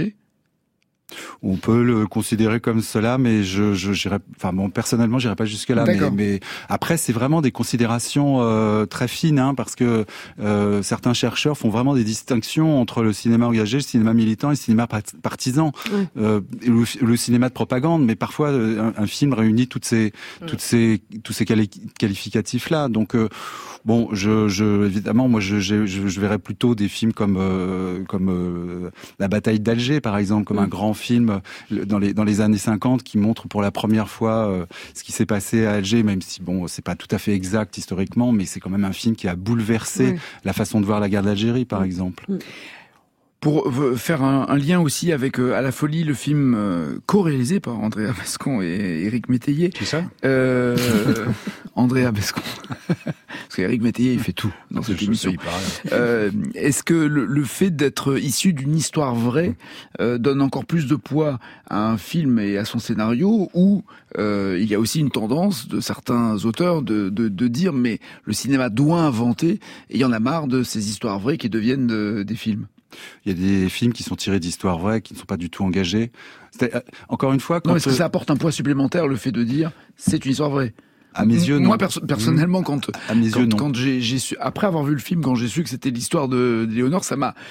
On peut le considérer comme cela, mais je, je, j'irais, enfin bon, personnellement, j'irais pas jusque là. Mais, mais après, c'est vraiment des considérations euh, très fines, hein, parce que euh, certains chercheurs font vraiment des distinctions entre le cinéma engagé, le cinéma militant et le cinéma partisan, oui. euh, et le, le cinéma de propagande. Mais parfois, un, un film réunit toutes ces, oui. toutes ces, tous ces quali- qualificatifs-là. Donc, euh, bon, je, je, évidemment, moi, je, je, je verrais plutôt des films comme, euh, comme euh, La bataille d'Alger, par exemple, comme oui. un grand film dans les dans les années cinquante qui montre pour la première fois euh, ce qui s'est passé à Alger, même si bon c'est pas tout à fait exact historiquement, mais c'est quand même un film qui a bouleversé oui. la façon de voir la guerre d'Algérie, par oui. exemple. Oui. Pour faire un, un lien aussi avec euh, À la folie, le film euh, co-réalisé par Andrea Bescon et Éric Métayer. Qui ça euh, Andrea Bescon. Parce qu'Éric Métayer, il fait tout dans cette émission. Euh, est-ce que le, le fait d'être issu d'une histoire vraie euh, donne encore plus de poids à un film et à son scénario, ou euh, il y a aussi une tendance de certains auteurs de, de, de dire mais le cinéma doit inventer, et il y en a marre de ces histoires vraies qui deviennent de, des films? Il y a des films qui sont tirés d'histoires vraies, qui ne sont pas du tout engagés. C'était, euh, encore une fois, quand non, est-ce que ça apporte un poids supplémentaire, le fait de dire c'est une histoire vraie? À mes yeux, non. Moi, perso- personnellement, quand, à mes quand, yeux, non. quand j'ai, j'ai su, après avoir vu le film, quand j'ai su que c'était l'histoire de, de Léonore, ça m'a,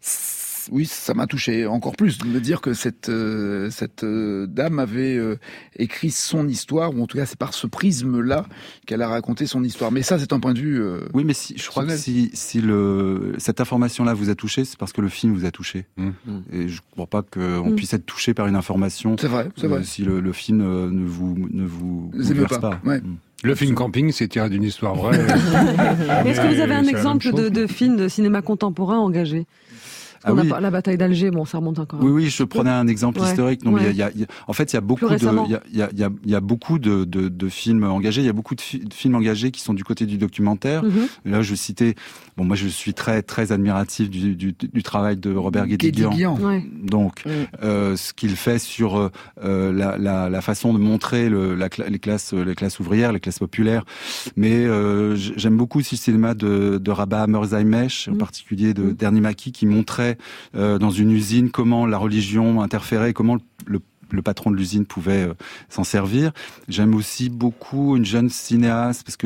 oui, ça m'a touché encore plus de me dire que cette euh, cette euh, dame avait euh, écrit son histoire, ou en tout cas c'est par ce prisme-là qu'elle a raconté son histoire. Mais ça, c'est un point de vue. Euh, oui, mais si, je crois que si si le cette information-là vous a touché, c'est parce que le film vous a touché. Mmh. Et je ne crois pas qu'on mmh. puisse être touché par une information. C'est vrai, c'est vrai. Euh, si le, le film euh, ne vous ne vous bouleverse pas. pas. Ouais. Mmh. Le film Camping, c'est tiré d'une histoire vraie. Est-ce que vous avez un exemple de, de film de cinéma contemporain engagé? Ah on oui. a pas, la bataille d'Alger, bon, ça remonte encore. Oui, oui, je prenais un exemple ouais. historique. Non, ouais. mais il y a, il y a, en fait, il y a beaucoup de, il y a, il y a, il y a beaucoup de, de, de films engagés. Il y a beaucoup de, fi- de films engagés qui sont du côté du documentaire. Mm-hmm. Là, je citais, bon, moi, je suis très, très admiratif du, du, du travail de Robert Guédiguian. Guédiguian. Ouais. Donc, mm. euh, ce qu'il fait sur euh, la, la, la façon de montrer le, la, les classes, les classes ouvrières, les classes populaires. Mais euh, j'aime beaucoup aussi le cinéma de, de Rabat Merzaimesh, mm. en particulier de mm. Dernier Maquis, qui montrait euh, dans une usine comment la religion interférait, comment le, le le patron de l'usine pouvait euh, s'en servir. J'aime aussi beaucoup une jeune cinéaste, parce qu'il y a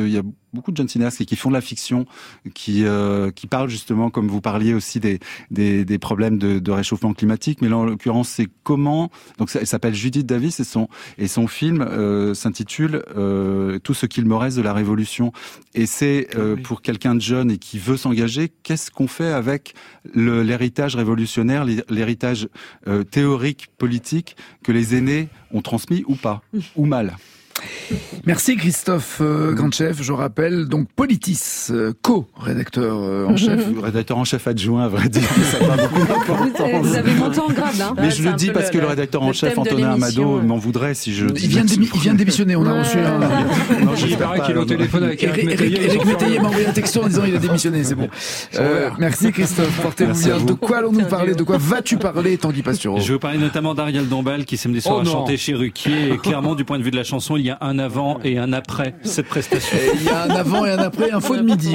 beaucoup de jeunes cinéastes qui font de la fiction, qui euh, qui parlent justement, comme vous parliez aussi des des, des problèmes de, de réchauffement climatique, mais là en l'occurrence c'est comment. Donc ça, elle s'appelle Judith Davis et son et son film euh, s'intitule euh, Tout ce qu'il me reste de la Révolution. Et c'est euh, oui. pour quelqu'un de jeune et qui veut s'engager, qu'est-ce qu'on fait avec le, l'héritage révolutionnaire, l'héritage euh, théorique, politique que les aînés ont transmis ou pas, ou mal. Merci Christophe euh, Grandchef, je rappelle donc Politis, euh, co-rédacteur euh, en chef. Rédacteur en chef adjoint, à vrai dire, ça n'a pas beaucoup d'importance. Vous avez monté en grade, hein. Mais ouais, je le dis parce le, que le rédacteur en chef, Antonin Amado, ouais. m'en voudrait si je... Il vient, démi- il vient de démissionner, on a reçu un... Non, il paraît qu'il est au téléphone avec Eric Métayer. Eric Métayer m'a envoyé un texto en disant il a démissionné, c'est bon. Euh, merci Christophe, portez-vous bien. De quoi allons-nous parler? De quoi vas-tu parler, Tanguy Pastureau? Je veux parler notamment d'Ariel Dombal qui samedi soir a chanté chez Ruquier, et clairement du point de vue de la chanson, il y a un avant et un après cette prestation. Et il y a un avant et un après, info de midi.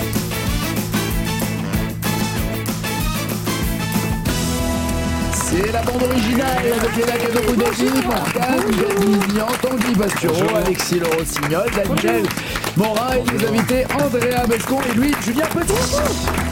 C'est la bande originale avec les Lacado Boudagi, Morgane, Jadinian, Tanguy Pastureau, Alexis Lerossignol, Daniel Morin et les invités Andrea Bescon et lui, Julien Petit.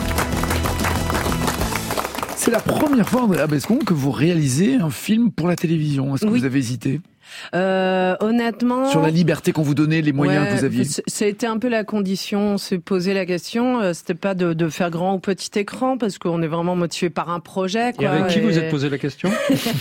C'est la première fois, Andrea Bescon, que vous réalisez un film pour la télévision. Est-ce que oui. vous avez hésité ? Euh, honnêtement, sur la liberté qu'on vous donnait, les moyens ouais, que vous aviez. Ça a été un peu la condition, se poser la question. Euh, c'était pas de, de faire grand ou petit écran, parce qu'on est vraiment motivé par un projet. Quoi, et avec qui et... vous êtes posé la question?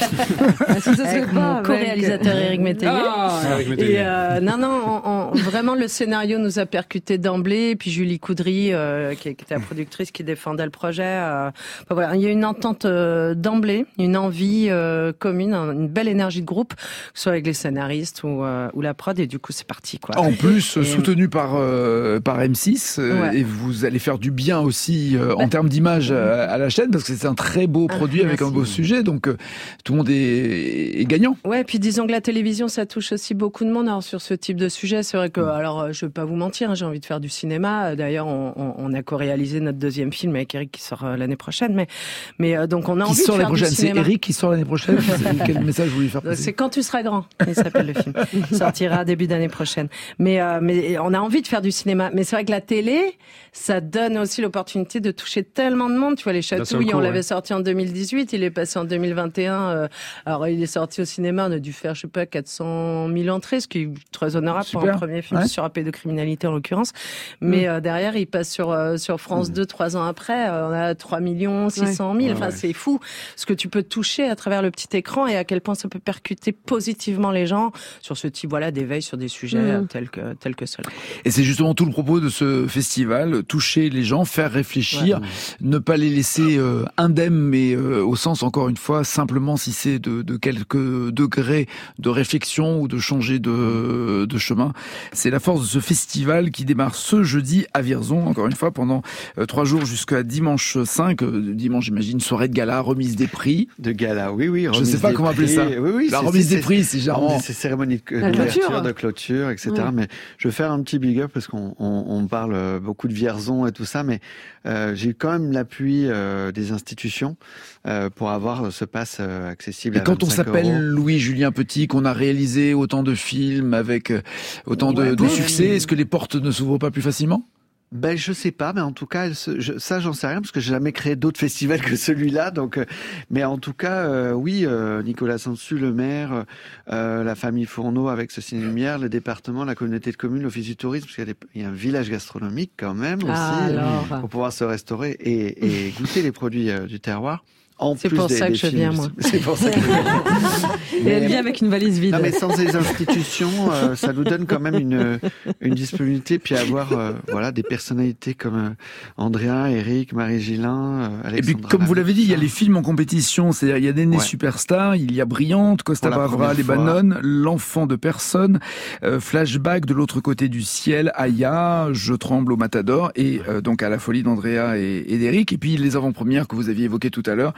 Avec mon co-réalisateur Eric Métayer. Ah, Eric Métayer. Et euh, non, non, on, on, vraiment le scénario nous a percuté d'emblée. Et puis Julie Coudry, euh, qui, qui était la productrice qui défendait le projet. Euh, enfin, voilà, il y a une entente euh, d'emblée, une envie euh, commune, une belle énergie de groupe, que ce soit avec les scénaristes ou, euh, ou la prod, et du coup c'est parti quoi. En plus et... soutenu par euh, par M six euh, ouais. et vous allez faire du bien aussi euh, bah, en termes d'image à, à la chaîne, parce que c'est un très beau produit ah, avec un beau sujet, donc euh, tout le monde est, est gagnant. Ouais, puis disons que la télévision ça touche aussi beaucoup de monde alors, sur ce type de sujet. C'est vrai que mmh. alors je vais pas vous mentir, hein, j'ai envie de faire du cinéma. D'ailleurs on, on, on a co-réalisé notre deuxième film avec Eric qui sort euh, l'année prochaine, mais mais euh, donc on a qui envie sort de faire prochaine. du cinéma. C'est Eric qui sort l'année prochaine. Quel message vous lui faire passer? C'est Quand tu seras grand. Il s'appelle le film. Il sortira début d'année prochaine. Mais, euh, mais on a envie de faire du cinéma. Mais c'est vrai que la télé, ça donne aussi l'opportunité de toucher tellement de monde. Tu vois, Les Chatouilles, on l'avait ouais. sorti en deux mille dix-huit, il est passé en deux mille vingt et un. Euh, alors, il est sorti au cinéma, on a dû faire, je sais pas, quatre cent mille entrées, ce qui est très honorable Super. Pour un premier film ouais. sur la pédocriminalité en l'occurrence. Mais mmh. euh, derrière, il passe sur, euh, sur France mmh. deux, trois ans après. Euh, on a trois millions six cent mille. Ouais. Enfin, ouais. c'est fou ce que tu peux toucher à travers le petit écran et à quel point ça peut percuter positivement les gens sur ce type voilà, d'éveil sur des sujets mmh. tels que, tels que ceux-là. Et c'est justement tout le propos de ce festival, toucher les gens, faire réfléchir, ouais. ne pas les laisser euh, indemnes, mais euh, au sens, encore une fois, simplement si c'est de, de quelques degrés de réflexion ou de changer de, de chemin. C'est la force de ce festival qui démarre ce jeudi à Vierzon, encore une fois, pendant euh, trois jours jusqu'à dimanche cinq. Euh, dimanche, j'imagine, soirée de gala, remise des prix. De gala, oui, oui. Je ne sais pas comment appeler ça. Oui, oui, la remise des prix, c'est généralement... C'est cérémonie de d'ouverture, de clôture, et cetera. Ouais. Mais je veux faire un petit big up parce qu'on on, on parle beaucoup de Vierzon et tout ça, mais euh, j'ai eu quand même l'appui euh, des institutions euh, pour avoir ce pass euh, accessible. Et à quand on s'appelle euros. Louis-Julien Petit, qu'on a réalisé autant de films avec autant ouais, de, de succès, est-ce que les portes ne s'ouvrent pas plus facilement? Ben je sais pas, mais en tout cas, elle se, je, ça j'en sais rien parce que j'ai jamais créé d'autres festivals que celui-là. Donc, euh, mais en tout cas, euh, oui, euh, Nicolas Sansu, le maire, euh, la famille Fourneau avec ce Ciné Lumière, le département, la communauté de communes, l'office du tourisme, parce qu'il y a, des, il y a un village gastronomique quand même aussi ah, pour pouvoir se restaurer et, et goûter les produits euh, du terroir. C'est pour des, ça des que je films. viens, moi. C'est pour ça que je viens. Et elle vient avec une valise vide. Non, mais sans les institutions, euh, ça nous donne quand même une, une disponibilité, puis avoir euh, voilà, des personnalités comme euh, Andrea, Eric, Marie-Gillin, euh, Alexandra. Et puis, comme vous l'avez dit, il y a les films en compétition, c'est-à-dire il y a des nés ouais. superstars, il y a Brillante, Costa Bavra, Les Banones, L'Enfant de personne, euh, Flashback, De l'autre côté du ciel, Aya, Je tremble au Matador, et euh, donc à la folie d'Andrea et, et d'Eric. Et puis les avant-premières que vous aviez évoquées tout à l'heure,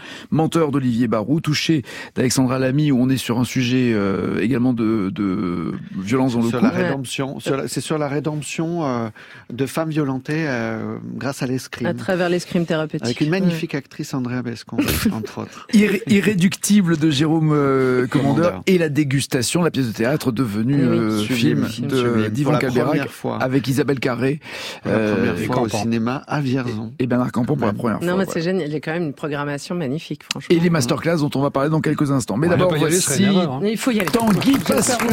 Menteur d'Olivier Barou, Touché d'Alexandra Lamy, où on est sur un sujet euh, également de, de violence dans le sur couple. La rédemption, sur la, c'est sur la rédemption euh, de femmes violentées euh, grâce à l'escrime. À travers l'escrime thérapeutique. Avec une magnifique ouais. actrice, Andrea Bescon, entre autres. Irré- irréductible de Jérôme euh, Commandeur et La Dégustation, la pièce de théâtre devenue oui, euh, film, film de d'Yvan Calberac avec Isabelle Carré. Pour la première euh, fois au cinéma à Vierzon. Et Bernard Campan pour la première non, fois. Non, mais c'est génial. Il y a quand même une programmation magnifique, franchement. Et les masterclans dont on va parler dans quelques instants. Mais ouais, d'abord, voici erreur, hein. Il faut y aller. Tanguy Passereau.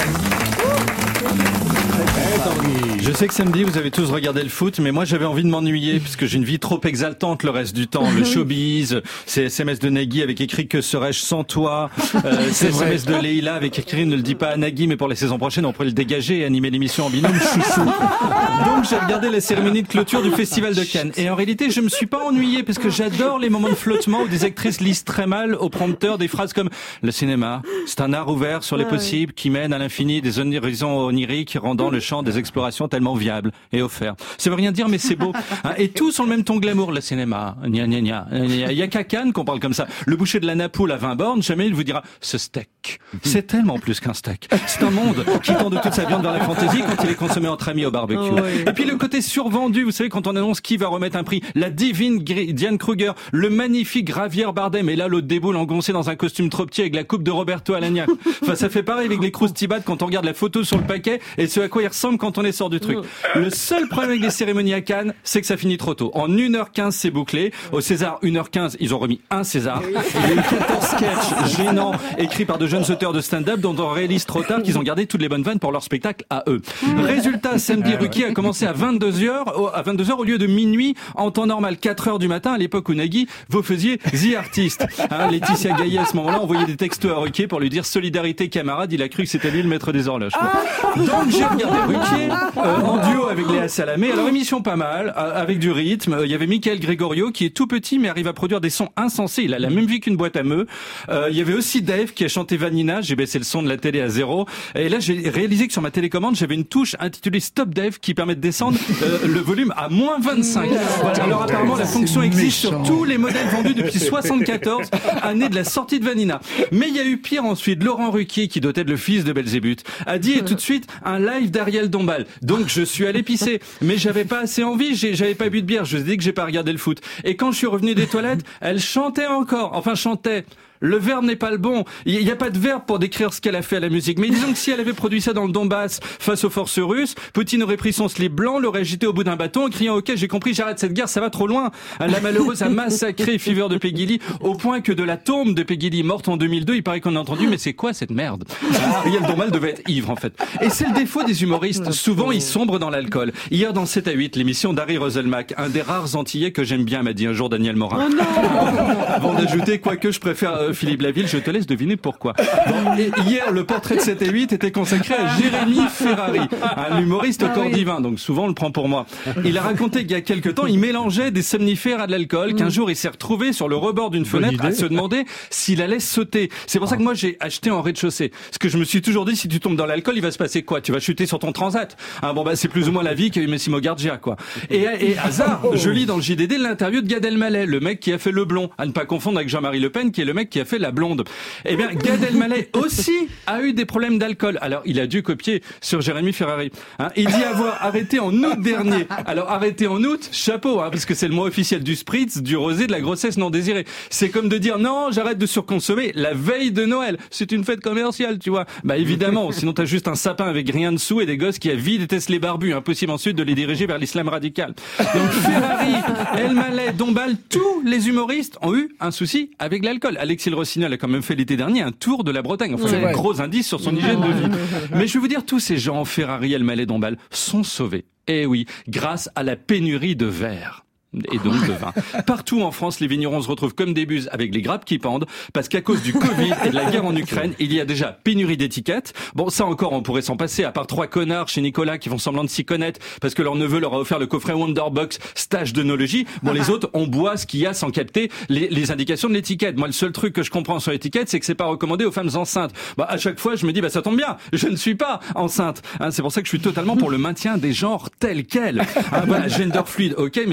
Je sais que samedi, vous avez tous regardé le foot, mais moi j'avais envie de m'ennuyer, puisque j'ai une vie trop exaltante le reste du temps. Le showbiz, ces S M S de Nagui avec écrit « Que serais-je sans toi ?» euh, Ces S M S de Leïla avec écrit « Ne le dis pas à Nagui, mais pour les saisons prochaines, on pourrait le dégager et animer l'émission en binôme chouchou. » Donc j'ai regardé la cérémonie de clôture du Festival de Cannes. Et en réalité, je me suis pas ennuyé, parce que j'adore les moments de flottement où des actrices lisent très mal au prompteur des phrases comme « Le cinéma, c'est un art ouvert sur les possibles qui mène à l'infini des horizons oniriques, rendant le champ des explorations tellement viable et offert. Ça veut rien dire, mais c'est beau. Hein, et tous ont le même ton glamour, le cinéma. Gna, gna, gna. Il y a qu'à Cannes qu'on parle comme ça. Le boucher de la Napoule à vingt bornes, jamais il vous dira ce steak. C'est tellement plus qu'un steak. C'est un monde qui tend de toute sa viande vers la fantaisie quand il est consommé entre amis au barbecue. Oh, oui. Et puis le côté survendu, vous savez, quand on annonce qui va remettre un prix, la divine Diane Kruger, le magnifique Javier Bardem, et là l'autre déboule engoncé dans un costume trop petit avec la coupe de Roberto Alagna. Enfin, ça fait pareil avec les croustibates quand on regarde la photo sur le paquet et ce à quoi il ressemble quand on est sort du truc. Le seul problème avec les cérémonies à Cannes, c'est que ça finit trop tôt. En une heure quinze, c'est bouclé. Au César, une heure quinze, ils ont remis un César. Il y a eu quatorze sketchs gênants écrits par de jeunes auteurs de stand-up dont on réalise trop tard qu'ils ont gardé toutes les bonnes vannes pour leur spectacle à eux. Résultat, samedi, Ruquier a commencé à vingt-deux heures, à vingt-deux heures au lieu de minuit, en temps normal, quatre heures du matin, à l'époque où Nagui, vous faisiez The Artist. Hein, Laetitia Gaillet, à ce moment-là, envoyait des textos à Ruquier pour lui dire solidarité camarade, il a cru que c'était lui le maître des horloges. Quoi. Donc j'ai regardé Ruquier euh, en duo avec Léa Salamé. Alors émission pas mal, avec du rythme. Il y avait Michael Gregorio qui est tout petit mais arrive à produire des sons insensés. Il a la même vie qu'une boîte à meux. Euh, il y avait aussi Dave qui a chanté Vanina. J'ai baissé le son de la télé à zéro. Et là j'ai réalisé que sur ma télécommande j'avais une touche intitulée Stop Dave qui permet de descendre euh, le volume à moins vingt-cinq. Voilà. Alors apparemment la fonction existe sur tous les modèles vendus depuis soixante-quatorze, année de la sortie de Vanina. Mais il y a eu pire ensuite. Laurent Ruquier, qui doit être le fils de Belzébuth, a dit et tout de suite un live d'Ariel Dombal. Donc je suis allé pisser, mais j'avais pas assez envie, j'ai, j'avais pas bu de bière, je vous ai dit que j'ai pas regardé le foot. Et quand je suis revenu des toilettes, elle chantait encore, enfin chantait. Le verbe n'est pas le bon. Il n'y a pas de verbe pour décrire ce qu'elle a fait à la musique. Mais disons que si elle avait produit ça dans le Donbass face aux forces russes, Poutine aurait pris son slip blanc, l'aurait agité au bout d'un bâton, en criant « Ok, j'ai compris, j'arrête cette guerre, ça va trop loin ». La malheureuse a massacré Fever de Peggy Lee au point que de la tombe de Peggy Lee morte en deux mille deux, il paraît qu'on a entendu « Mais c'est quoi cette merde ?» Ariel Dombal devait être ivre en fait. Et c'est le défaut des humoristes. Souvent, ils sombrent dans l'alcool. Hier, dans sept à huit, l'émission d'Harry Roselmack, un des rares Antillais que j'aime bien, m'a dit un jour Daniel Morin. Oh non Avant d'ajouter, quoique je préfère euh, Philippe Laville, je te laisse deviner pourquoi. Bon, et hier, le portrait de sept et huit était consacré à Jérémy Ferrari, un humoriste au corps divin, donc souvent on le prend pour moi. Il a raconté qu'il y a quelque temps, il mélangeait des somnifères à de l'alcool, qu'un jour il s'est retrouvé sur le rebord d'une fenêtre à se demander s'il allait sauter. C'est pour ça que moi j'ai acheté en rez-de-chaussée. Parce que je me suis toujours dit, si tu tombes dans l'alcool, il va se passer quoi? Tu vas chuter sur ton transat. Hein, bon bah c'est plus ou moins la vie qu'a eu Massimo Gardia, quoi. Et, et hasard, je lis dans le J D D l'interview de Gad Elmaleh, le mec qui a fait le blond, à ne pas confondre avec Jean-Marie Le Pen, qui est le mec qui a fait la blonde. Eh bien, Gad Elmaleh aussi a eu des problèmes d'alcool. Alors, il a dû copier sur Jérémy Ferrari. Hein, il dit avoir arrêté en août dernier. Alors, arrêté en août, chapeau, hein, parce que c'est le mois officiel du spritz, du rosé, de la grossesse non désirée. C'est comme de dire, non, j'arrête de surconsommer la veille de Noël. C'est une fête commerciale, tu vois. Bah, évidemment, sinon t'as juste un sapin avec rien dessous et des gosses qui à vie détestent les barbus. Impossible ensuite de les diriger vers l'islam radical. Donc, Ferrari, Elmaleh, Dombal, tous les humoristes ont eu un souci avec l'alcool. Alexis Le Rossignol a quand même fait l'été dernier un tour de la Bretagne. Enfin, c'est un gros indice sur son hygiène de vie. Mais je vais vous dire, tous ces gens, Ferrari, Elmaleh, Dombal, sont sauvés. Eh oui, grâce à la pénurie de verre. Et donc de vin. Partout en France, les vignerons se retrouvent comme des buses avec les grappes qui pendent, parce qu'à cause du Covid et de la guerre en Ukraine, il y a déjà pénurie d'étiquettes. Bon, ça encore, on pourrait s'en passer, à part trois connards chez Nicolas qui font semblant de s'y connaître, parce que leur neveu leur a offert le coffret Wonderbox stage d'œnologie. Bon, les autres, on boit ce qu'il y a sans capter les, les indications de l'étiquette. Moi, le seul truc que je comprends sur l'étiquette, c'est que c'est pas recommandé aux femmes enceintes. Bah, à chaque fois, je me dis, bah, ça tombe bien, je ne suis pas enceinte. Hein, c'est pour ça que je suis totalement pour le maintien des genres tels quels. Hein, voilà, gender fluide, ok, mais si le fluide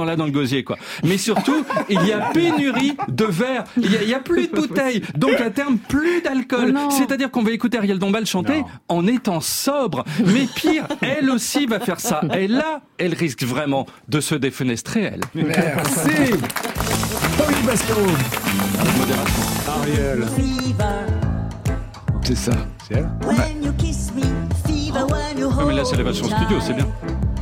on l'a dans le gosier, quoi. Mais surtout, il y a pénurie de verre. Il y a, il y a plus de bouteilles. Donc, à terme, plus d'alcool. Oh C'est-à-dire qu'on va écouter Ariel Dombal chanter non. en étant sobre. Mais pire, elle aussi va faire ça. Et là, elle risque vraiment de se défenestrer, elle. Merci. Paul Bascaro. Ariel. C'est ça. C'est elle. Ouais. Non, mais là, c'est la version studio, c'est bien.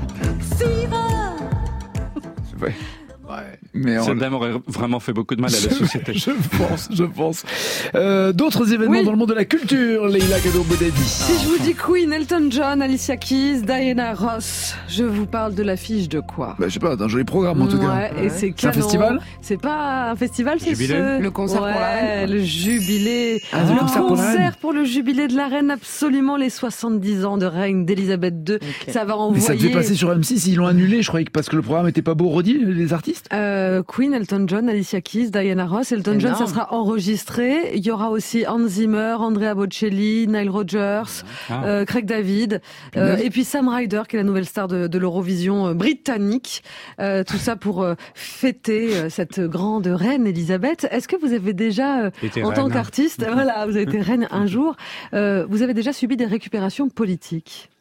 C'est vrai. Ouais. Mais Cette on... dame aurait vraiment fait beaucoup de mal à la société. Je pense, je pense. Euh, d'autres événements oui. dans le monde de la culture, Leïla Kaddour-Bodadi. Si je vous dis Queen, Elton John, Alicia Keys, Diana Ross, je vous parle de l'affiche de quoi? Bah, je sais pas, d'un joli programme en tout ouais, cas. Et c'est c'est un festival? C'est pas un festival, c'est ce... le concert ouais, pour la reine. Le jubilé. Ah, le le concert, pour, concert pour le jubilé de la reine, absolument les soixante-dix ans de règne d'Elisabeth deux. Okay. Ça va envoyer. Mais ça devait passer sur M six, ils l'ont annulé, je croyais, parce que le programme était pas beau redit, les artistes. Euh, Queen, Elton John, Alicia Keys, Diana Ross. Elton Énorme. John, ça sera enregistré. Il y aura aussi Hans Zimmer, Andrea Bocelli, Nile Rodgers, ah. euh, Craig David, euh, et puis Sam Ryder, qui est la nouvelle star de, de l'Eurovision britannique. Euh, tout ça pour euh, fêter euh, cette grande reine Elisabeth. Est-ce que vous avez déjà, euh, en reine. tant qu'artiste, voilà, vous avez été reine un jour, euh, vous avez déjà subi des récupérations politiques?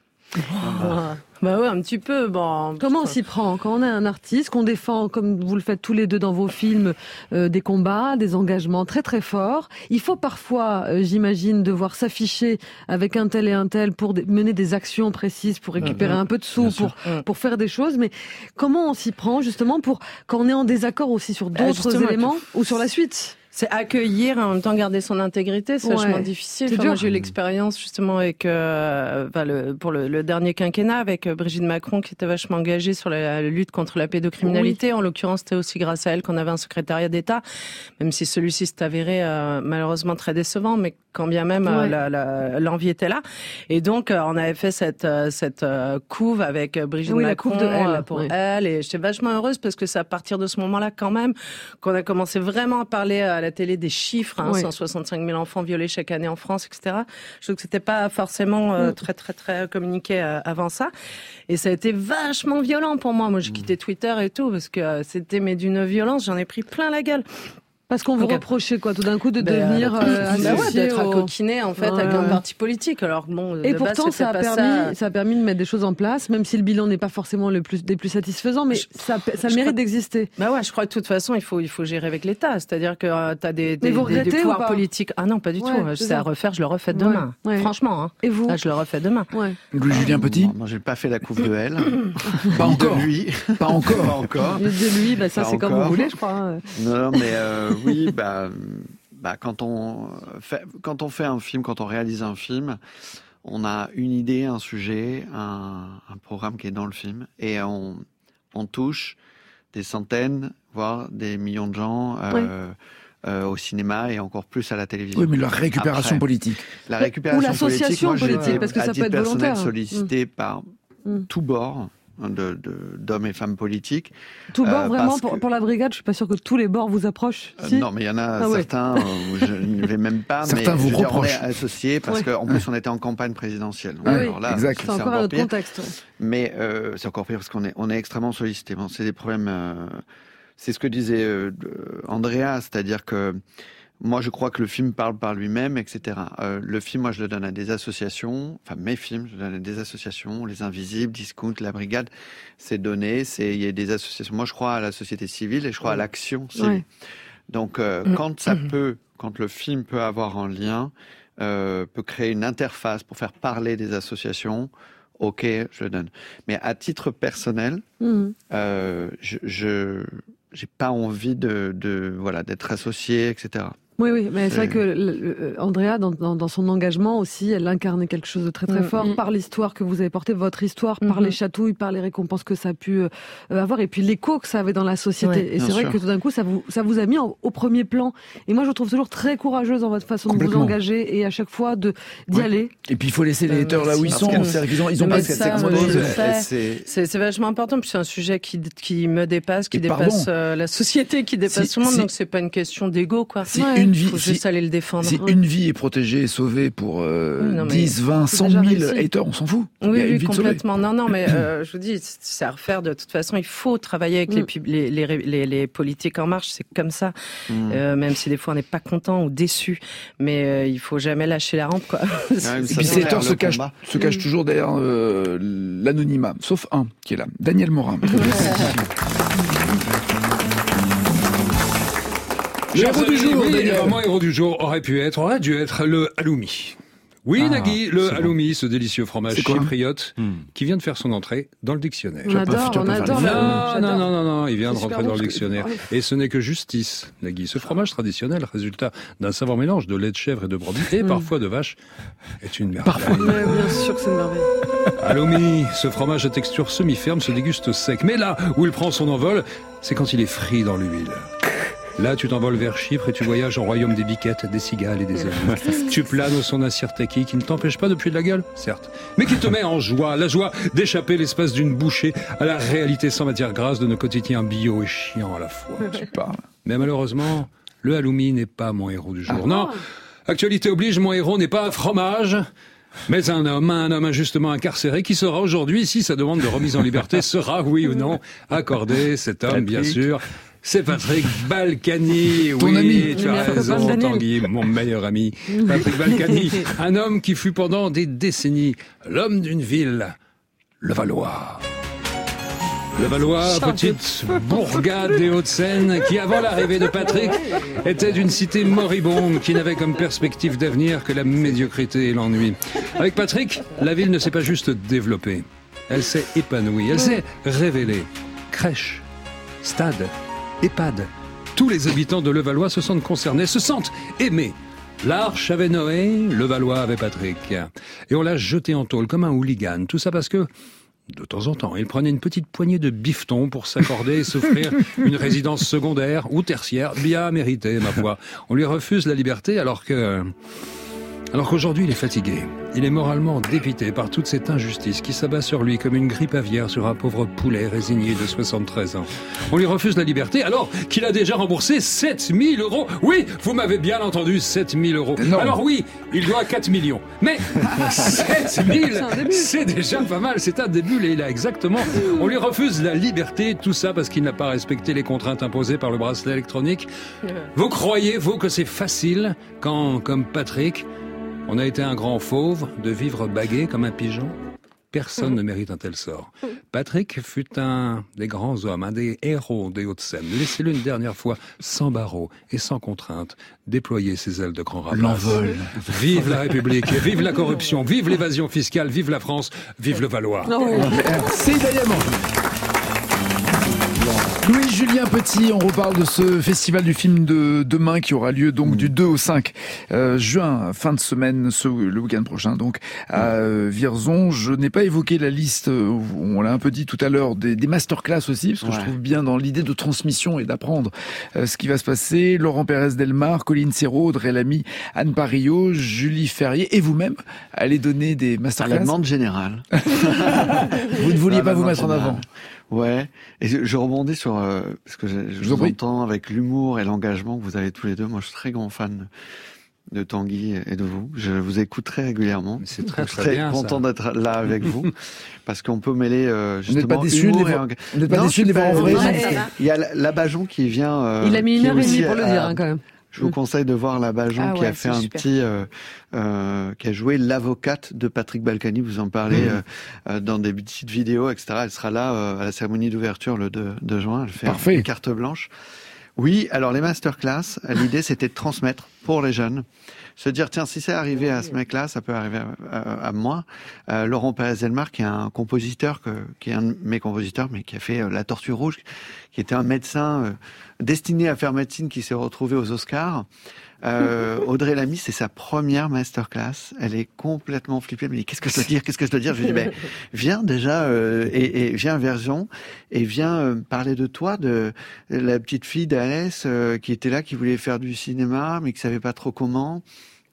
Ah. Bah ouais, un petit peu. Bon, comment on s'y prend quand on est un artiste, qu'on défend, comme vous le faites tous les deux dans vos films, euh, des combats, des engagements très très forts. Il faut parfois, euh, j'imagine, devoir s'afficher avec un tel et un tel pour des, mener des actions précises, pour récupérer mmh, un peu de sous, pour sûr. pour faire des choses. Mais comment on s'y prend justement pour quand on est en désaccord aussi sur d'autres bah, éléments ou sur la suite? C'est accueillir et en même temps garder son intégrité, c'est ouais. vachement difficile. Enfin, moi, j'ai eu l'expérience justement avec, euh, enfin, le, pour le, le dernier quinquennat avec Brigitte Macron qui était vachement engagée sur la, la lutte contre la pédocriminalité. Oui. En l'occurrence, c'était aussi grâce à elle qu'on avait un secrétariat d'État, même si celui-ci s'est avéré euh, malheureusement très décevant, mais quand bien même ouais. euh, la, la, l'envie était là. Et donc, euh, on avait fait cette, euh, cette euh, couve avec Brigitte oui, Macron la couve de elle, euh, pour oui. elle. Et j'étais vachement heureuse parce que c'est à partir de ce moment-là quand même qu'on a commencé vraiment à parler à la télé des chiffres, hein, oui. cent soixante-cinq mille enfants violés chaque année en France, et cetera. Je trouve que c'était pas forcément euh, très très très communiqué euh, avant ça, et ça a été vachement violent pour moi. Moi, j'ai quitté Twitter et tout parce que euh, c'était mais d'une violence, j'en ai pris plein la gueule. Parce qu'on vous okay. reprochait quoi, tout d'un coup de ben, devenir euh, bah ouais, d'être au... coquiné en fait ouais. avec un parti politique. Alors bon, et de pourtant base, ça a pas permis, ça... ça a permis de mettre des choses en place, même si le bilan n'est pas forcément le plus des plus satisfaisants, mais je, ça, ça le mérite crois... d'exister. Bah ouais, je crois que de toute façon il faut il faut gérer avec l'État, c'est-à-dire que euh, t'as des des, des, des pouvoirs politiques. Ah non, pas du ouais, tout. C'est à refaire, je le refais demain. Ouais. Ouais. Franchement. Hein. Et vous? Là, je le refais demain. Ouais. Julien Petit. Moi, j'ai pas fait la couve de elle. Pas encore. Lui. Pas encore. Pas encore. De lui, bah ça c'est comme vous voulez, je crois. Non, mais oui, bah. Bah, quand on fait, quand on fait un film, quand on réalise un film, on a une idée, un sujet, un, un programme qui est dans le film, et on, on touche des centaines, voire des millions de gens euh, oui. euh, au cinéma et encore plus à la télévision. Oui, mais la récupération Après, politique. La récupération Ou l'association politique, moi, politique, parce que ça peut être volontaire. Sollicité mmh. par mmh. tous bords. De, de, d'hommes et femmes politiques. Tout bord, euh, vraiment, pour, que... pour la brigade, je suis pas sûr que tous les bords vous approchent. Euh, si non, mais il y en a ah certains ouais. où je ne vais même pas. Certains mais vous je reprochent. Dire, on est associés parce ouais. qu'en plus, on était en campagne présidentielle. Ah, alors là, exact. C'est, c'est encore un autre contexte. Ouais. Mais euh, c'est encore pire parce qu'on est, on est extrêmement sollicité. Bon, c'est des problèmes. Euh, c'est ce que disait euh, Andrea, c'est-à-dire que moi, je crois que le film parle par lui-même, et cetera. Euh, le film, moi, je le donne à des associations, enfin mes films, je le donne à des associations, Les Invisibles, Discount, La Brigade. C'est donné, c'est il y a des associations. Moi, je crois à la société civile et je crois à l'action civile. Ouais. Donc, euh, mmh. quand ça mmh. peut, quand le film peut avoir un lien, euh, peut créer une interface pour faire parler des associations. Ok, je le donne. Mais à titre personnel, mmh. euh, je, je j'ai pas envie de, de voilà d'être associé, et cetera. Oui, oui, mais c'est, c'est vrai que euh, Andrea, dans, dans, dans son engagement aussi, elle incarnait quelque chose de très très mmh, fort mmh. par l'histoire que vous avez portée, votre histoire, mmh. par les chatouilles, par les récompenses que ça a pu euh, avoir, et puis l'écho que ça avait dans la société. Ouais, et c'est sûr. Vrai que tout d'un coup, ça vous, ça vous a mis en, au premier plan. Et moi, je vous trouve toujours très courageuse dans votre façon de vous engager, et à chaque fois de, d'y ouais. aller. Et puis, il faut laisser les haters euh, là où ils sont. C'est-à-dire qu'ils ont, ils ont pas cette c'est, c'est, c'est vachement important, puis c'est un sujet qui, qui me dépasse, qui et dépasse euh, la société, qui dépasse si, tout le monde, si, donc c'est pas une question d'ego, quoi. Si ouais. une vie, faut si, juste aller le défendre. si Ouais. une vie est protégée et sauvée pour euh, Oui, non, mais dix, vingt, c'est cent déjà mille réussi. haters, on s'en fout. Oui, Il y a une oui, vie de sauvée. complètement. Non, non, mais euh, je vous dis, c'est à refaire de toute façon. Il faut travailler avec Mm. les, pub- les, les, les, les politiques en marche, c'est comme ça. Mm. Euh, même si des fois on n'est pas content ou déçu, mais euh, il faut jamais lâcher la rampe, quoi. Ouais, mais Et ça, puis c'est ces clair, haters se le cachent, combat. se cachent toujours derrière euh, l'anonymat, sauf un qui est là, Daniel Morin. Le Chers héros du amis, jour, oui, Daniel. vraiment, héros du jour aurait pu être, aurait dû être le halloumi. Oui, Ah, Nagui, le c'est bon. halloumi, ce délicieux fromage C'est quoi chypriote Hmm. qui vient de faire son entrée dans le dictionnaire. On adore, tu vas on pas faire adore. des la- Non, non, j'adore. non, non, non, il vient de C'est rentrer super dans bon, le je- dictionnaire. Ouais. Et ce n'est que justice, Nagui. Ce fromage traditionnel, résultat d'un savant mélange de lait de chèvre et de brebis, et Mm. parfois de vache, est une merveille. Ouais, bien sûr que c'est une merveille. Halloumi, ce fromage à texture semi-ferme se déguste sec. Mais là où il prend son envol, c'est quand il est frit dans l'huile. Là, tu t'envoles vers Chypre et tu voyages au royaume des biquettes, des cigales et des aigles. Tu planes au son d'un sirtaki qui ne t'empêche pas de puer de la gueule, certes, mais qui te met en joie, la joie d'échapper l'espace d'une bouchée à la réalité sans matière grasse de nos quotidiens bio et chiants à la fois. Tu parles. Mais malheureusement, le halloumi n'est pas mon héros du jour. Ah. Non, actualité oblige, mon héros n'est pas un fromage, mais un homme, un homme injustement incarcéré qui sera aujourd'hui, si sa demande de remise en liberté sera, oui ou non, accordée. Cet homme, bien sûr, c'est Patrick Balkany. Ton oui, ami. tu as Meilleur copain de raison, Daniel. Tanguy, mon meilleur ami. Patrick Balkany, un homme qui fut pendant des décennies l'homme d'une ville, le Valois. Le Valois, petite bourgade des Hauts-de-Seine, qui avant l'arrivée de Patrick était d'une cité moribonde qui n'avait comme perspective d'avenir que la médiocrité et l'ennui. Avec Patrick, la ville ne s'est pas juste développée, elle s'est épanouie, elle s'est révélée. Crèche, stade, EHPAD, tous les habitants de Levallois se sentent concernés, se sentent aimés. L'Arche avait Noé, Levallois avait Patrick. Et on l'a jeté en tôle comme un hooligan. Tout ça parce que de temps en temps, il prenait une petite poignée de bifton pour s'accorder et s'offrir une résidence secondaire ou tertiaire bien méritée, ma foi. On lui refuse la liberté alors que... Alors qu'aujourd'hui, il est fatigué. Il est moralement dépité par toute cette injustice qui s'abat sur lui comme une grippe aviaire sur un pauvre poulet résigné de soixante-treize ans. On lui refuse la liberté alors qu'il a déjà remboursé sept mille euros. Oui, vous m'avez bien entendu, sept mille euros. Non. Alors oui, il doit quatre millions. Mais sept mille, C'est un début. c'est déjà pas mal. C'est un début, et là, exactement. On lui refuse la liberté, tout ça parce qu'il n'a pas respecté les contraintes imposées par le bracelet électronique. Vous croyez, vous, que c'est facile quand, comme Patrick, on a été un grand fauve de vivre bagué comme un pigeon? Personne ne mérite un tel sort. Patrick fut un des grands hommes, un des héros des Hauts-de-Seine. Laissez-le une dernière fois, sans barreaux et sans contrainte, déployer ses ailes de grand rapace. L'envol. Vive la République, vive la corruption, vive l'évasion fiscale, vive la France, vive le Valois. C'est Diamant. Louis-Julien Petit, on reparle de ce festival du film de demain qui aura lieu donc du deux au cinq euh, juin, fin de semaine, ce, le week-end prochain donc à euh, Vierzon. Je n'ai pas évoqué la liste, euh, on l'a un peu dit tout à l'heure, des, des masterclass aussi, parce que Ouais. je trouve bien dans l'idée de transmission et d'apprendre euh, ce qui va se passer. Laurent Pérez-Delmar, Colline Serrault, Audrey Lamy, Anne Parillo, Julie Ferrier et vous-même allez donner des À masterclass. la demande générale. Vous ne vouliez À pas la vous demande mettre en avant. générale. Ouais, et je, je rebondis sur euh, parce que je, je vous en vous prie. entends avec l'humour et l'engagement que vous avez tous les deux. Moi, je suis très grand fan de Tanguy et de vous. Je vous écoute très régulièrement. C'est très, Je suis très très bien, content ça. d'être là avec vous parce qu'on peut mêler euh, Vous n'êtes justement pas déçus de humour les et voir- enga- vous n'êtes pas Non, déçus de les je suis voir en pas- vrai? non, ça va. Il y a Labajon qui vient. euh, Il a mis qui une heure et aussi demie pour le a- dire, hein, quand même. Je vous conseille de voir Labajon Ah qui ouais, a fait c'est un super. petit, euh, euh, qui a joué l'avocate de Patrick Balkany. Vous en parlez Mmh. euh, euh, dans des petites vidéos, et cetera. Elle sera là euh, à la cérémonie d'ouverture le deux de juin. Elle fait Parfait. une carte blanche. Oui, alors les masterclass, l'idée c'était de transmettre pour les jeunes. Se dire, tiens, si c'est arrivé à ce mec-là, ça peut arriver à, à- à moi. Euh, Laurent Pérez-Delmar, qui est un compositeur, que, qui est un de mes compositeurs, mais qui a fait euh, La Tortue Rouge, qui était un médecin euh, destiné à faire médecine, qui s'est retrouvé aux Oscars. Euh, Audrey Lamy, c'est sa première masterclass. Elle est complètement flippée. Elle me dit, qu'est-ce que je dois dire? Qu'est-ce que je dois dire? Je lui dis, ben, viens déjà, euh, et, et viens à Vierzon, et viens euh, parler de toi, de la petite fille d'Alès, euh, qui était là, qui voulait faire du cinéma, mais qui savait pas trop comment.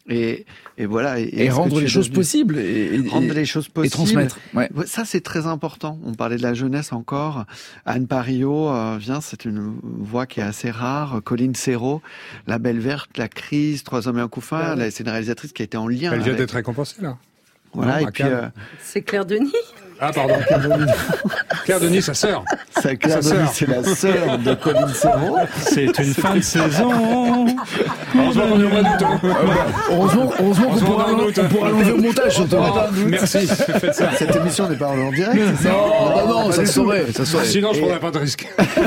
Et, et voilà. Et, et rendre les choses devenu... possibles. Et, et, rendre les choses possibles. Et transmettre. Ouais. Ça, c'est très important. On parlait de la jeunesse encore. Anne Parillo euh, vient, c'est une voix qui est assez rare. Colline Serrault, La Belle Verte, La Crise, Trois hommes et un couffin. Ouais. C'est une réalisatrice qui a été en lien. Elle vient avec... d'être récompensée, là. Voilà, non, et puis... Euh... C'est Claire Denis. Ah, pardon. Claire Denis, sa sœur. Sa Claire Denis, c'est la sœur de Colline Serrault. C'est une fin de saison. Heureusement qu'on est au mois d'août. Hein. Heureusement, heureusement qu'on pourra, on pourra l'enlever au montage, surtout. Oh, merci, faites ça. Cette émission n'est pas en direct, c'est ça? Non, non, non, non ça saurait, ça saurait. Sinon, je Et... prendrais pas de risque.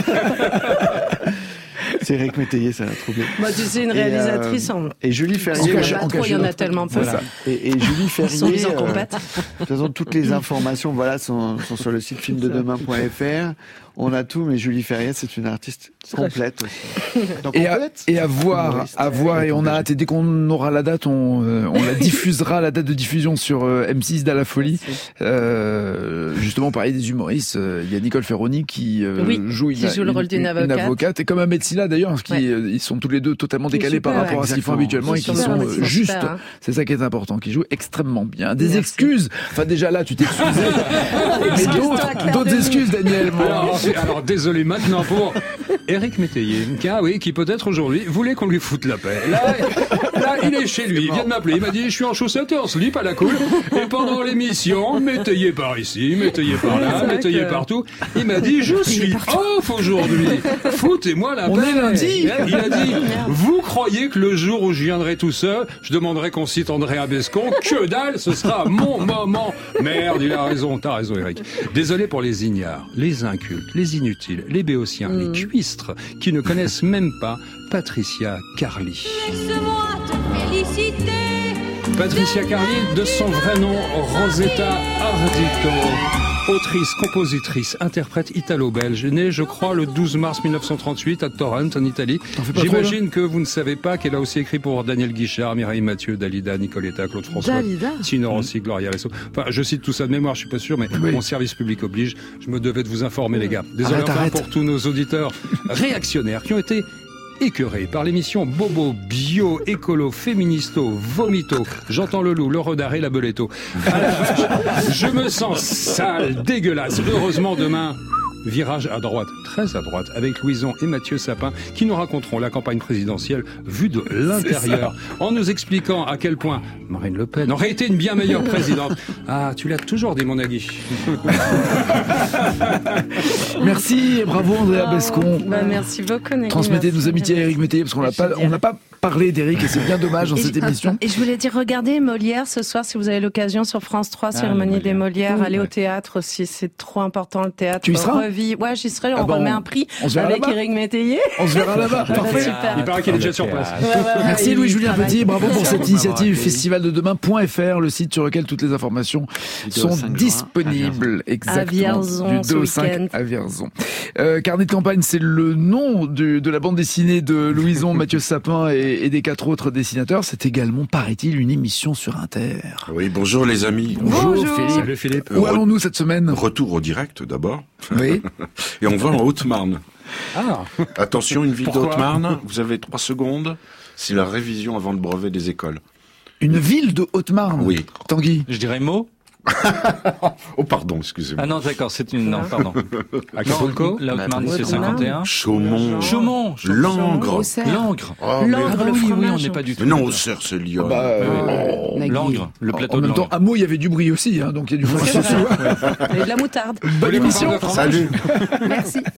C'est Éric Métayer, ça l'a troublé. Moi, tu sais, une réalisatrice en... Et Julie Ferrier... En cachet, en cachet, il y en a tellement peu. Voilà. Et, et Julie Ferrier... Ils sont en euh, de toute façon, toutes les informations voilà, sont, sont sur le site film de demain point f r. On a tout, mais Julie Ferrier, c'est une artiste complète aussi. Donc, et, à, et à voir, à voir, et on a hâte. Et dès qu'on aura la date, on, euh, on la diffusera, la date de diffusion sur euh, M six d'À la Folie. Euh, justement, pareil, des humoristes. Il y a Nicole Ferroni qui euh, oui, joue, une, qui joue le rôle d'une avocate. Une avocate. Et comme Ahmed Silla d'ailleurs, qui, ouais. euh, ils sont tous les deux totalement décalés super, par rapport ouais. à ce qu'ils font habituellement et qui sont euh, justes. Hein. C'est ça qui est important, qui jouent extrêmement bien. Des Merci. excuses. Enfin, déjà là, tu t'excuses. Mais d'autres, d'autres excuses, Daniel. Alors, alors, désolé. Maintenant pour Éric Métayer, qui, ah oui, qui peut-être aujourd'hui voulait qu'on lui foute la paix. Là, là, il est chez lui, il vient de m'appeler, il m'a dit je suis en chaussettes et en slip à la cool. Et pendant l'émission, Métayer par ici, Métayer par là, Métayer que... partout. Il m'a dit je suis off aujourd'hui. Foutez-moi la paix. On est lundi. Il a dit vous croyez que le jour où je viendrai tout seul, je demanderai qu'on cite Andréa Bescon. Que dalle, ce sera mon moment. Merde, il a raison, t'as raison Éric. Désolé pour les ignares, les incultes, les inutiles, les béotiens, mmh. les cuistres, qui ne connaissent même pas Patricia Carly. Laisse-moi te féliciter. Patricia Carly, de son vrai nom, Rosetta Ardito. Autrice, compositrice, interprète italo-belge, née, je crois, le douze mars mille neuf cent trente-huit à Torrent, en Italie. J'imagine que vous ne savez pas qu'elle a aussi écrit pour Daniel Guichard, Mireille Mathieu, Dalida, Nicoletta, Claude François, Tino Rossi, Gloria Resso. Enfin, je cite tout ça de mémoire, je suis pas sûr, mais oui. mon service public oblige. Je me devais de vous informer, les gars. Désolé arrête, enfin arrête. pour tous nos auditeurs réactionnaires qui ont été écœuré par l'émission Bobo, Bio, Écolo, Féministo, Vomito. J'entends le loup, le renard et la beletto. Je me sens sale, dégueulasse. Heureusement, demain, virage à droite, très à droite, avec Louison et Mathieu Sapin, qui nous raconteront la campagne présidentielle vue de l'intérieur, en nous expliquant à quel point Marine Le Pen aurait été une bien meilleure présidente. Ah, tu l'as toujours dit, mon Nagui. Merci, bravo Andréa Bescon. Bah, merci beaucoup, Nagui. Transmettez nos amitiés à Éric Métayer, parce qu'on n'a pas, on n'a pas parlé d'Éric, et c'est bien dommage dans et cette je, émission. Et je voulais dire, regardez Molière ce soir, si vous avez l'occasion, sur France trois, ah, cérémonie des Molières. Oui, allez ouais. au théâtre aussi, c'est trop important, le théâtre. Tu y seras ? Ouais, j'y serai, on ah bon, remet un prix avec Éric Métayer. On se verra là-bas. Parfait. Super. Il paraît qu'il est déjà sur place. Ouais, ouais, ouais, Merci Louis-Julien Petit, bravo pour cette initiative. Ouais, festival de demain point f r, le site sur lequel toutes les informations sont disponibles. Exactement. À Vierzon, du deux au cinq à Vierzon. Euh, Carnet de campagne, c'est le nom du, de la bande dessinée de Louison, Mathieu Sapin et, et des quatre autres dessinateurs. C'est également, paraît-il, une émission sur Inter. Oui, bonjour les amis. Bonjour, bonjour Philippe. Salut Philippe. Où allons-nous cette semaine ? Retour au direct d'abord. Oui. Et on va en Haute-Marne. Ah. Attention, une ville de Haute-Marne, vous avez trois secondes. C'est la révision avant le brevet des écoles. Une ville de Haute-Marne ? Oui. Tanguy ? Je dirais Meaux. Oh pardon, excusez-moi. Ah non, d'accord, c'est une... Non, pardon. À Capolco ? La Haute-Marne, c'est cinquante et un. Chaumont. Chaumont. Langres. Langres. Oh, Langres, le oui, fromage. oui, on n'est pas du tout. Mais non, Auxerre, c'est Lyon. Bah, euh, oh, Langres, le plateau en de même temps, à Meaux, il y avait du bruit aussi, hein, donc il y a du fromage. Et de la moutarde. Bonne émission. Salut. Merci.